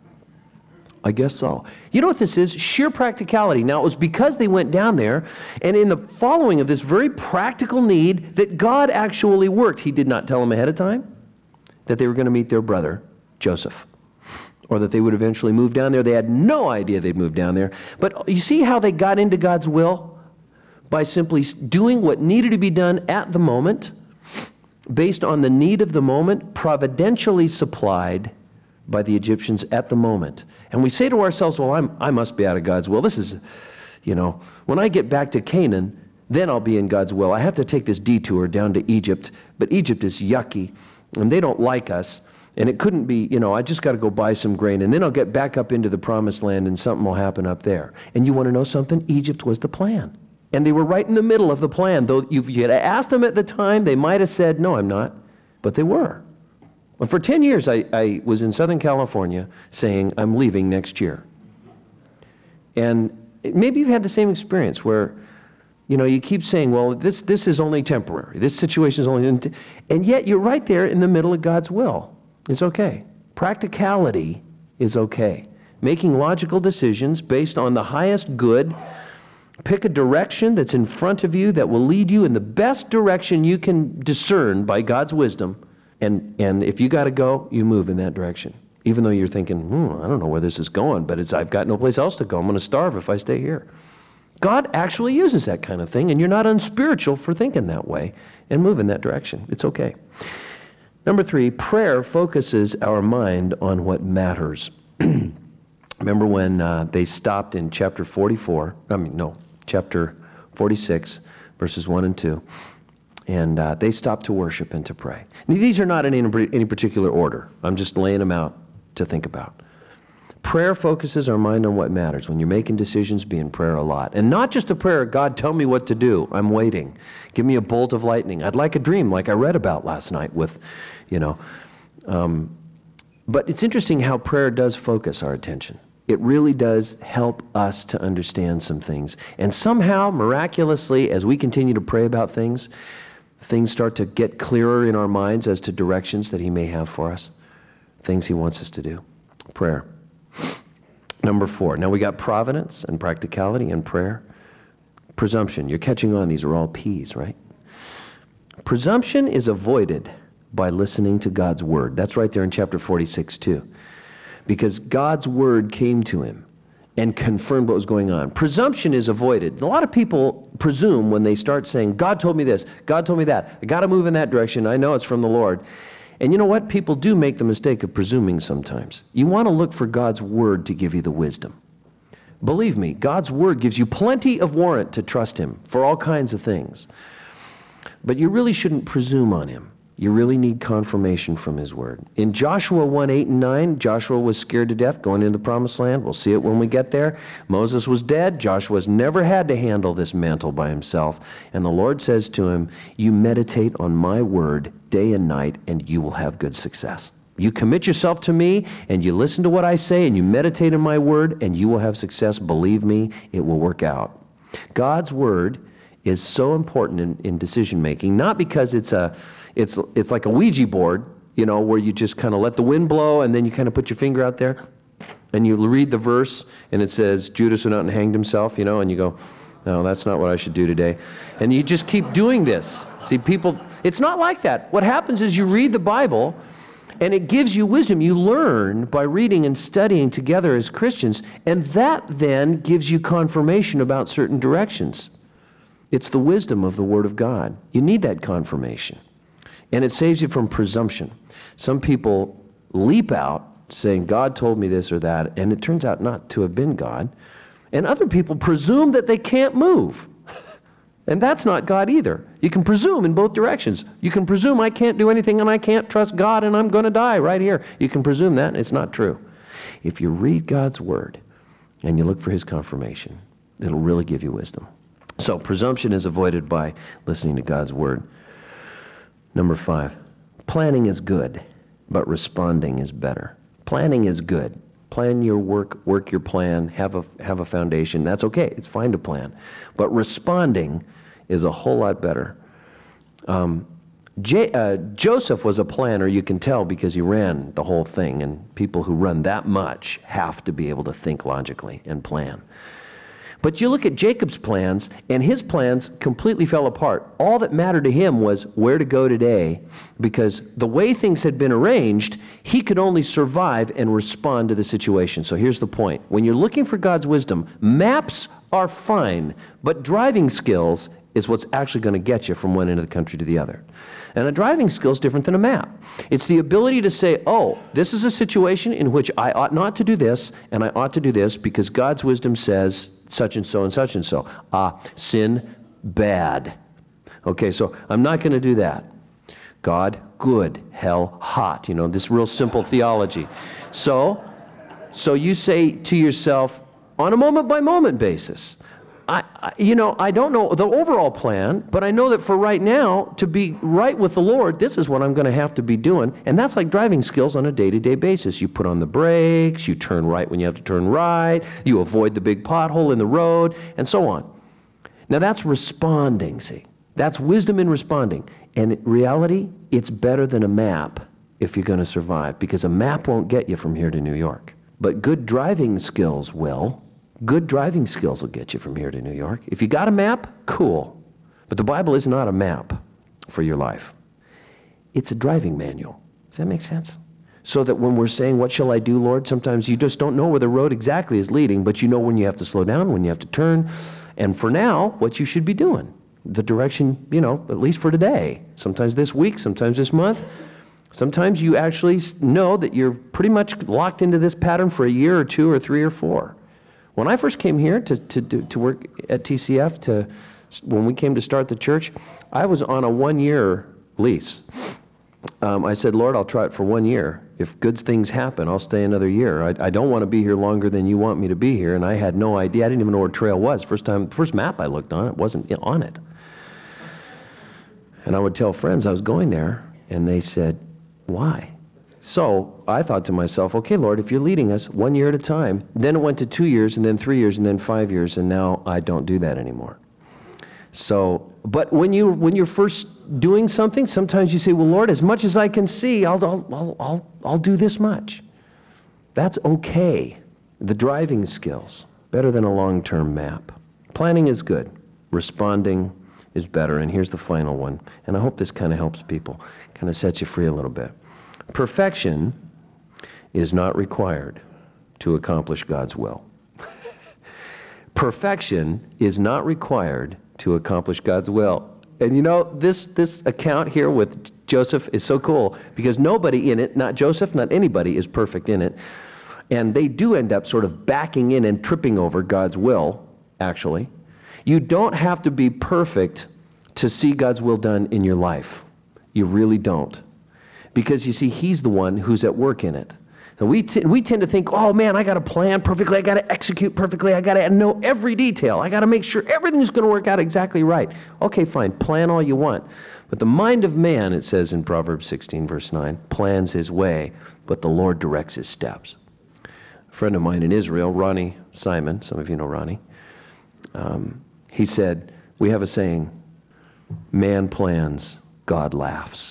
I guess so. You know what this is? Sheer practicality. Now, it was because they went down there, and in the following of this very practical need, that God actually worked. He did not tell them ahead of time that they were going to meet their brother, Joseph, or that they would eventually move down there. They had no idea they'd move down there. But you see how they got into God's will? By simply doing what needed to be done at the moment, based on the need of the moment, providentially supplied by the Egyptians at the moment. And we say to ourselves, well, I must be out of God's will. This is, when I get back to Canaan, then I'll be in God's will. I have to take this detour down to Egypt, but Egypt is yucky, and they don't like us, and it couldn't be, I just got to go buy some grain, and then I'll get back up into the promised land, and something will happen up there. And you want to know something? Egypt was the plan. And they were right in the middle of the plan. Though if you had asked them at the time, they might have said, no, I'm not. But they were. And for 10 years, I was in Southern California saying, I'm leaving next year. And maybe you've had the same experience where, you keep saying, well, this is only temporary. This situation is only... And yet you're right there in the middle of God's will. It's okay. Practicality is okay. Making logical decisions based on the highest good. Pick a direction that's in front of you that will lead you in the best direction you can discern by God's wisdom. And if you got to go, you move in that direction. Even though you're thinking, I don't know where this is going, but I've got no place else to go. I'm going to starve if I stay here. God actually uses that kind of thing, and you're not unspiritual for thinking that way and move in that direction. It's okay. Number 3, prayer focuses our mind on what matters. Remember when they stopped in chapter 46, verses 1 and 2, and they stopped to worship and to pray. Now, these are not in any particular order. I'm just laying them out to think about. Prayer focuses our mind on what matters. When you're making decisions, be in prayer a lot. And not just a prayer, God, tell me what to do. I'm waiting. Give me a bolt of lightning. I'd like a dream like I read about last night with, But it's interesting how prayer does focus our attention. It really does help us to understand some things. And somehow, miraculously, as we continue to pray about things start to get clearer in our minds as to directions that He may have for us, things He wants us to do. Prayer. Number 4. Now we got providence and practicality and prayer. Presumption. You're catching on. These are all P's, right? Presumption is avoided by listening to God's Word. That's right there in chapter 46 too. Because God's Word came to him and confirmed what was going on. Presumption is avoided. A lot of people presume when they start saying, God told me this, God told me that, I got to move in that direction, I know it's from the Lord. And you know what? People do make the mistake of presuming sometimes. You want to look for God's Word to give you the wisdom. Believe me, God's Word gives you plenty of warrant to trust Him for all kinds of things. But you really shouldn't presume on Him. You really need confirmation from His Word. In Joshua 1:8-9, Joshua was scared to death going into the Promised Land. We'll see it when we get there. Moses was dead. Joshua's never had to handle this mantle by himself. And the Lord says to him, you meditate on my Word day and night, and you will have good success. You commit yourself to me, and you listen to what I say, and you meditate on my Word, and you will have success. Believe me, it will work out. God's Word is so important in decision making, not because it's like a Ouija board, where you just kind of let the wind blow and then you kind of put your finger out there and you read the verse and it says Judas went out and hanged himself, and you go, no, that's not what I should do today. And you just keep doing this. See, people, it's not like that. What happens is you read the Bible and it gives you wisdom. You learn by reading and studying together as Christians, and that then gives you confirmation about certain directions. It's the wisdom of the Word of God. You need that confirmation. And it saves you from presumption. Some people leap out saying, God told me this or that, and it turns out not to have been God. And other people presume that they can't move. And that's not God either. You can presume in both directions. You can presume I can't do anything and I can't trust God and I'm going to die right here. You can presume that, and it's not true. If you read God's Word and you look for His confirmation, it'll really give you wisdom. So presumption is avoided by listening to God's Word. Number 5, planning is good, but responding is better. Planning is good. Plan your work your plan, have a foundation. That's okay. It's fine to plan. But responding is a whole lot better. Joseph was a planner, you can tell, because he ran the whole thing, and people who run that much have to be able to think logically and plan. But you look at Jacob's plans, and his plans completely fell apart. All that mattered to him was where to go today, because the way things had been arranged, he could only survive and respond to the situation. So here's the point. When you're looking for God's wisdom, maps are fine, but driving skills is what's actually going to get you from one end of the country to the other. And a driving skill is different than a map. It's the ability to say, oh, this is a situation in which I ought not to do this, and I ought to do this because God's wisdom says such and so and such and so. Sin, bad. Okay, so I'm not going to do that. God, good. Hell, hot. This real simple theology. So you say to yourself, on a moment-by-moment basis, I don't know the overall plan, but I know that for right now, to be right with the Lord, this is what I'm going to have to be doing. And that's like driving skills on a day-to-day basis. You put on the brakes, you turn right when you have to turn right, you avoid the big pothole in the road, and so on. Now that's responding, see. That's wisdom in responding. And in reality, it's better than a map if you're going to survive, because a map won't get you from here to New York. But good driving skills will. Good driving skills will get you from here to New York. If you got a map, cool. But the Bible is not a map for your life. It's a driving manual. Does that make sense? So that when we're saying, what shall I do, Lord? Sometimes you just don't know where the road exactly is leading, but you know when you have to slow down, when you have to turn. And for now, what you should be doing. The direction, at least for today. Sometimes this week, sometimes this month. Sometimes you actually know that you're pretty much locked into this pattern for a year or 2 or 3 or 4. When I first came here to work at TCF, when we came to start the church, I was on a 1-year lease. I said, Lord, I'll try it for 1 year. If good things happen, I'll stay another year. I don't want to be here longer than you want me to be here. And I had no idea. I didn't even know where Trail was. First map I looked on, it wasn't on it. And I would tell friends I was going there, and they said, why? So I thought to myself, okay, Lord, if you're leading us 1 year at a time, then it went to 2 years, and then 3 years, and then 5 years, and now I don't do that anymore. So, but when you're first doing something, sometimes you say, well, Lord, as much as I can see, I'll do this much. That's okay. The driving skills, better than a long-term map. Planning is good. Responding is better. And here's the final one. And I hope this kind of helps people, kind of sets you free a little bit. Perfection is not required to accomplish God's will. Perfection is not required to accomplish God's will. And this account here with Joseph is so cool because nobody in it, not Joseph, not anybody, is perfect in it. And they do end up sort of backing in and tripping over God's will, actually. You don't have to be perfect to see God's will done in your life. You really don't. Because you see, He's the one who's at work in it. And we tend to think, oh man, I got to plan perfectly, I got to execute perfectly, I got to know every detail, I got to make sure everything's going to work out exactly right. Okay, fine, plan all you want. But the mind of man, it says in Proverbs 16, verse 9, plans his way, but the Lord directs his steps. A friend of mine in Israel, Ronnie Simon, some of you know Ronnie, he said, we have a saying, man plans, God laughs.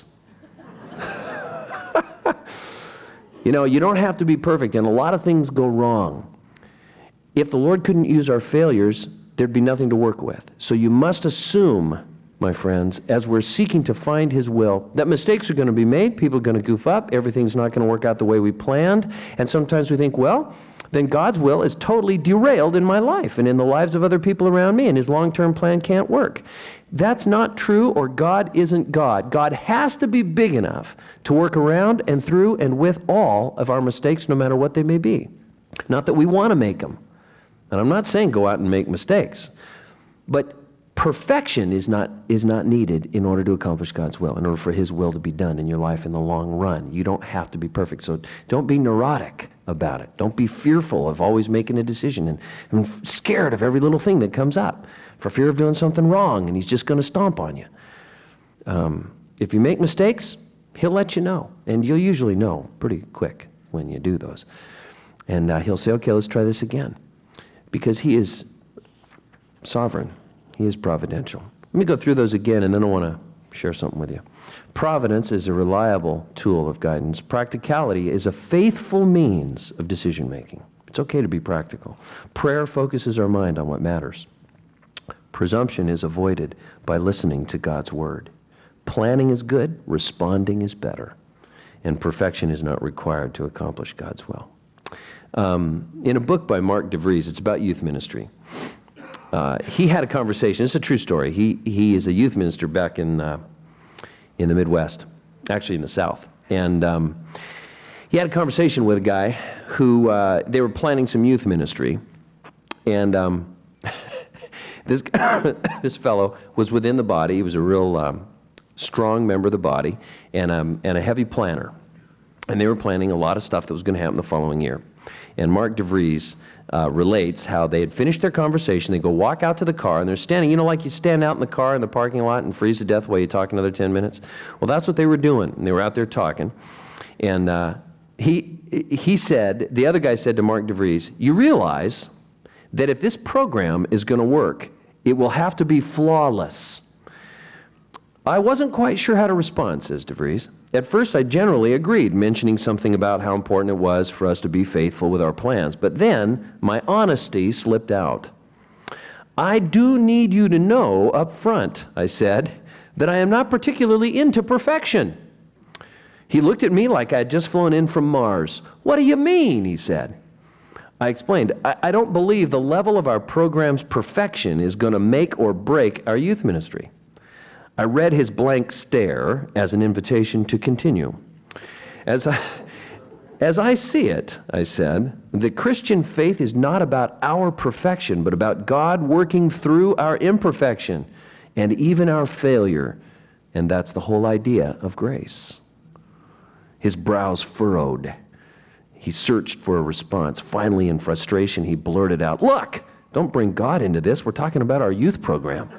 You don't have to be perfect, and a lot of things go wrong. If the Lord couldn't use our failures, there'd be nothing to work with. So you must assume, my friends, as we're seeking to find His will, that mistakes are going to be made, people are going to goof up, everything's not going to work out the way we planned, and sometimes we think, well, then God's will is totally derailed in my life and in the lives of other people around me, and His long-term plan can't work. That's not true, or God isn't God. God has to be big enough to work around and through and with all of our mistakes, no matter what they may be. Not that we want to make them. And I'm not saying go out and make mistakes. But perfection is not needed in order to accomplish God's will, in order for His will to be done in your life in the long run. You don't have to be perfect. So don't be neurotic about it. Don't be fearful of always making a decision and scared of every little thing that comes up for fear of doing something wrong, and He's just going to stomp on you. If you make mistakes, He'll let you know, and you'll usually know pretty quick when you do those. And He'll say, okay, let's try this again, because He is sovereign. He is providential. Let me go through those again, and then I want to share something with you. Providence is a reliable tool of guidance. Practicality is a faithful means of decision-making. It's okay to be practical. Prayer focuses our mind on what matters. Presumption is avoided by listening to God's word. Planning is good, responding is better, and perfection is not required to accomplish God's will. In a book by Mark DeVries, it's about youth ministry. He had a conversation. It's a true story. He is a youth minister back in the Midwest, actually in the South, and he had a conversation with a guy who they were planning some youth ministry, and this fellow was within the body. He was a real strong member of the body and a heavy planner. And they were planning a lot of stuff that was going to happen the following year. And Mark DeVries relates how they had finished their conversation. They go walk out to the car, and they're standing, like you stand out in the car in the parking lot and freeze to death while you talk another 10 minutes. Well, that's what they were doing. And they were out there talking. And he said, the other guy said to Mark DeVries, you realize that if this program is going to work, it will have to be flawless. I wasn't quite sure how to respond, says DeVries. At first, I generally agreed, mentioning something about how important it was for us to be faithful with our plans. But then, my honesty slipped out. I do need you to know up front, I said, that I am not particularly into perfection. He looked at me like I had just flown in from Mars. "What do you mean?" he said. I explained, I don't believe the level of our program's perfection is going to make or break our youth ministry. I read his blank stare as an invitation to continue. As I see it, I said, the Christian faith is not about our perfection, but about God working through our imperfection and even our failure. And that's the whole idea of grace. His brows furrowed. He searched for a response. Finally, in frustration, he blurted out, "Look, don't bring God into this. We're talking about our youth program."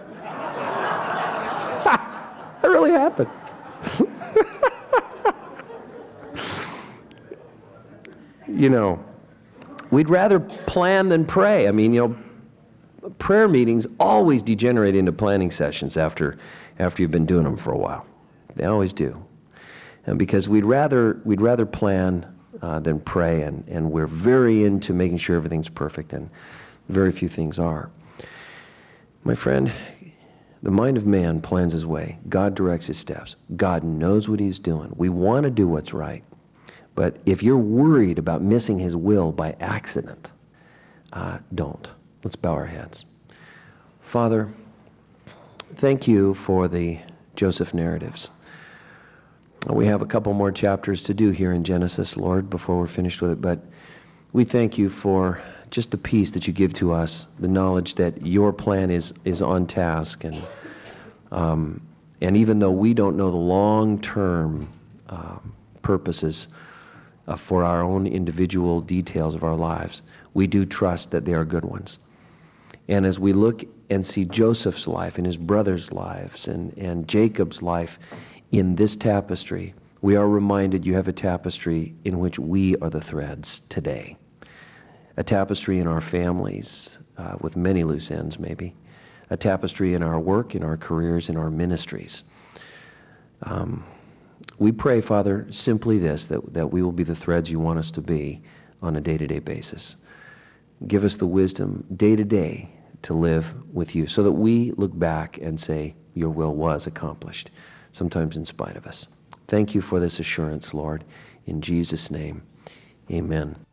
That really happened. We'd rather plan than pray. Prayer meetings always degenerate into planning sessions after you've been doing them for a while. They always do. And because we'd rather plan than pray, and we're very into making sure everything's perfect, and very few things are. My friend, the mind of man plans his way. God directs his steps. God knows what he's doing. We want to do what's right. But if you're worried about missing his will by accident, don't. Let's bow our heads. Father, thank you for the Joseph narratives. We have a couple more chapters to do here in Genesis, Lord, before we're finished with it. But we thank you for just the peace that you give to us, the knowledge that your plan is on task. And even though we don't know the long-term purposes for our own individual details of our lives, we do trust that they are good ones. And as we look and see Joseph's life and his brothers' lives and Jacob's life in this tapestry, we are reminded you have a tapestry in which we are the threads today. A tapestry in our families, with many loose ends maybe. A tapestry in our work, in our careers, in our ministries. We pray, Father, simply this, that we will be the threads you want us to be on a day-to-day basis. Give us the wisdom day to day to live with you so that we look back and say, your will was accomplished, sometimes in spite of us. Thank you for this assurance, Lord. In Jesus' name, amen.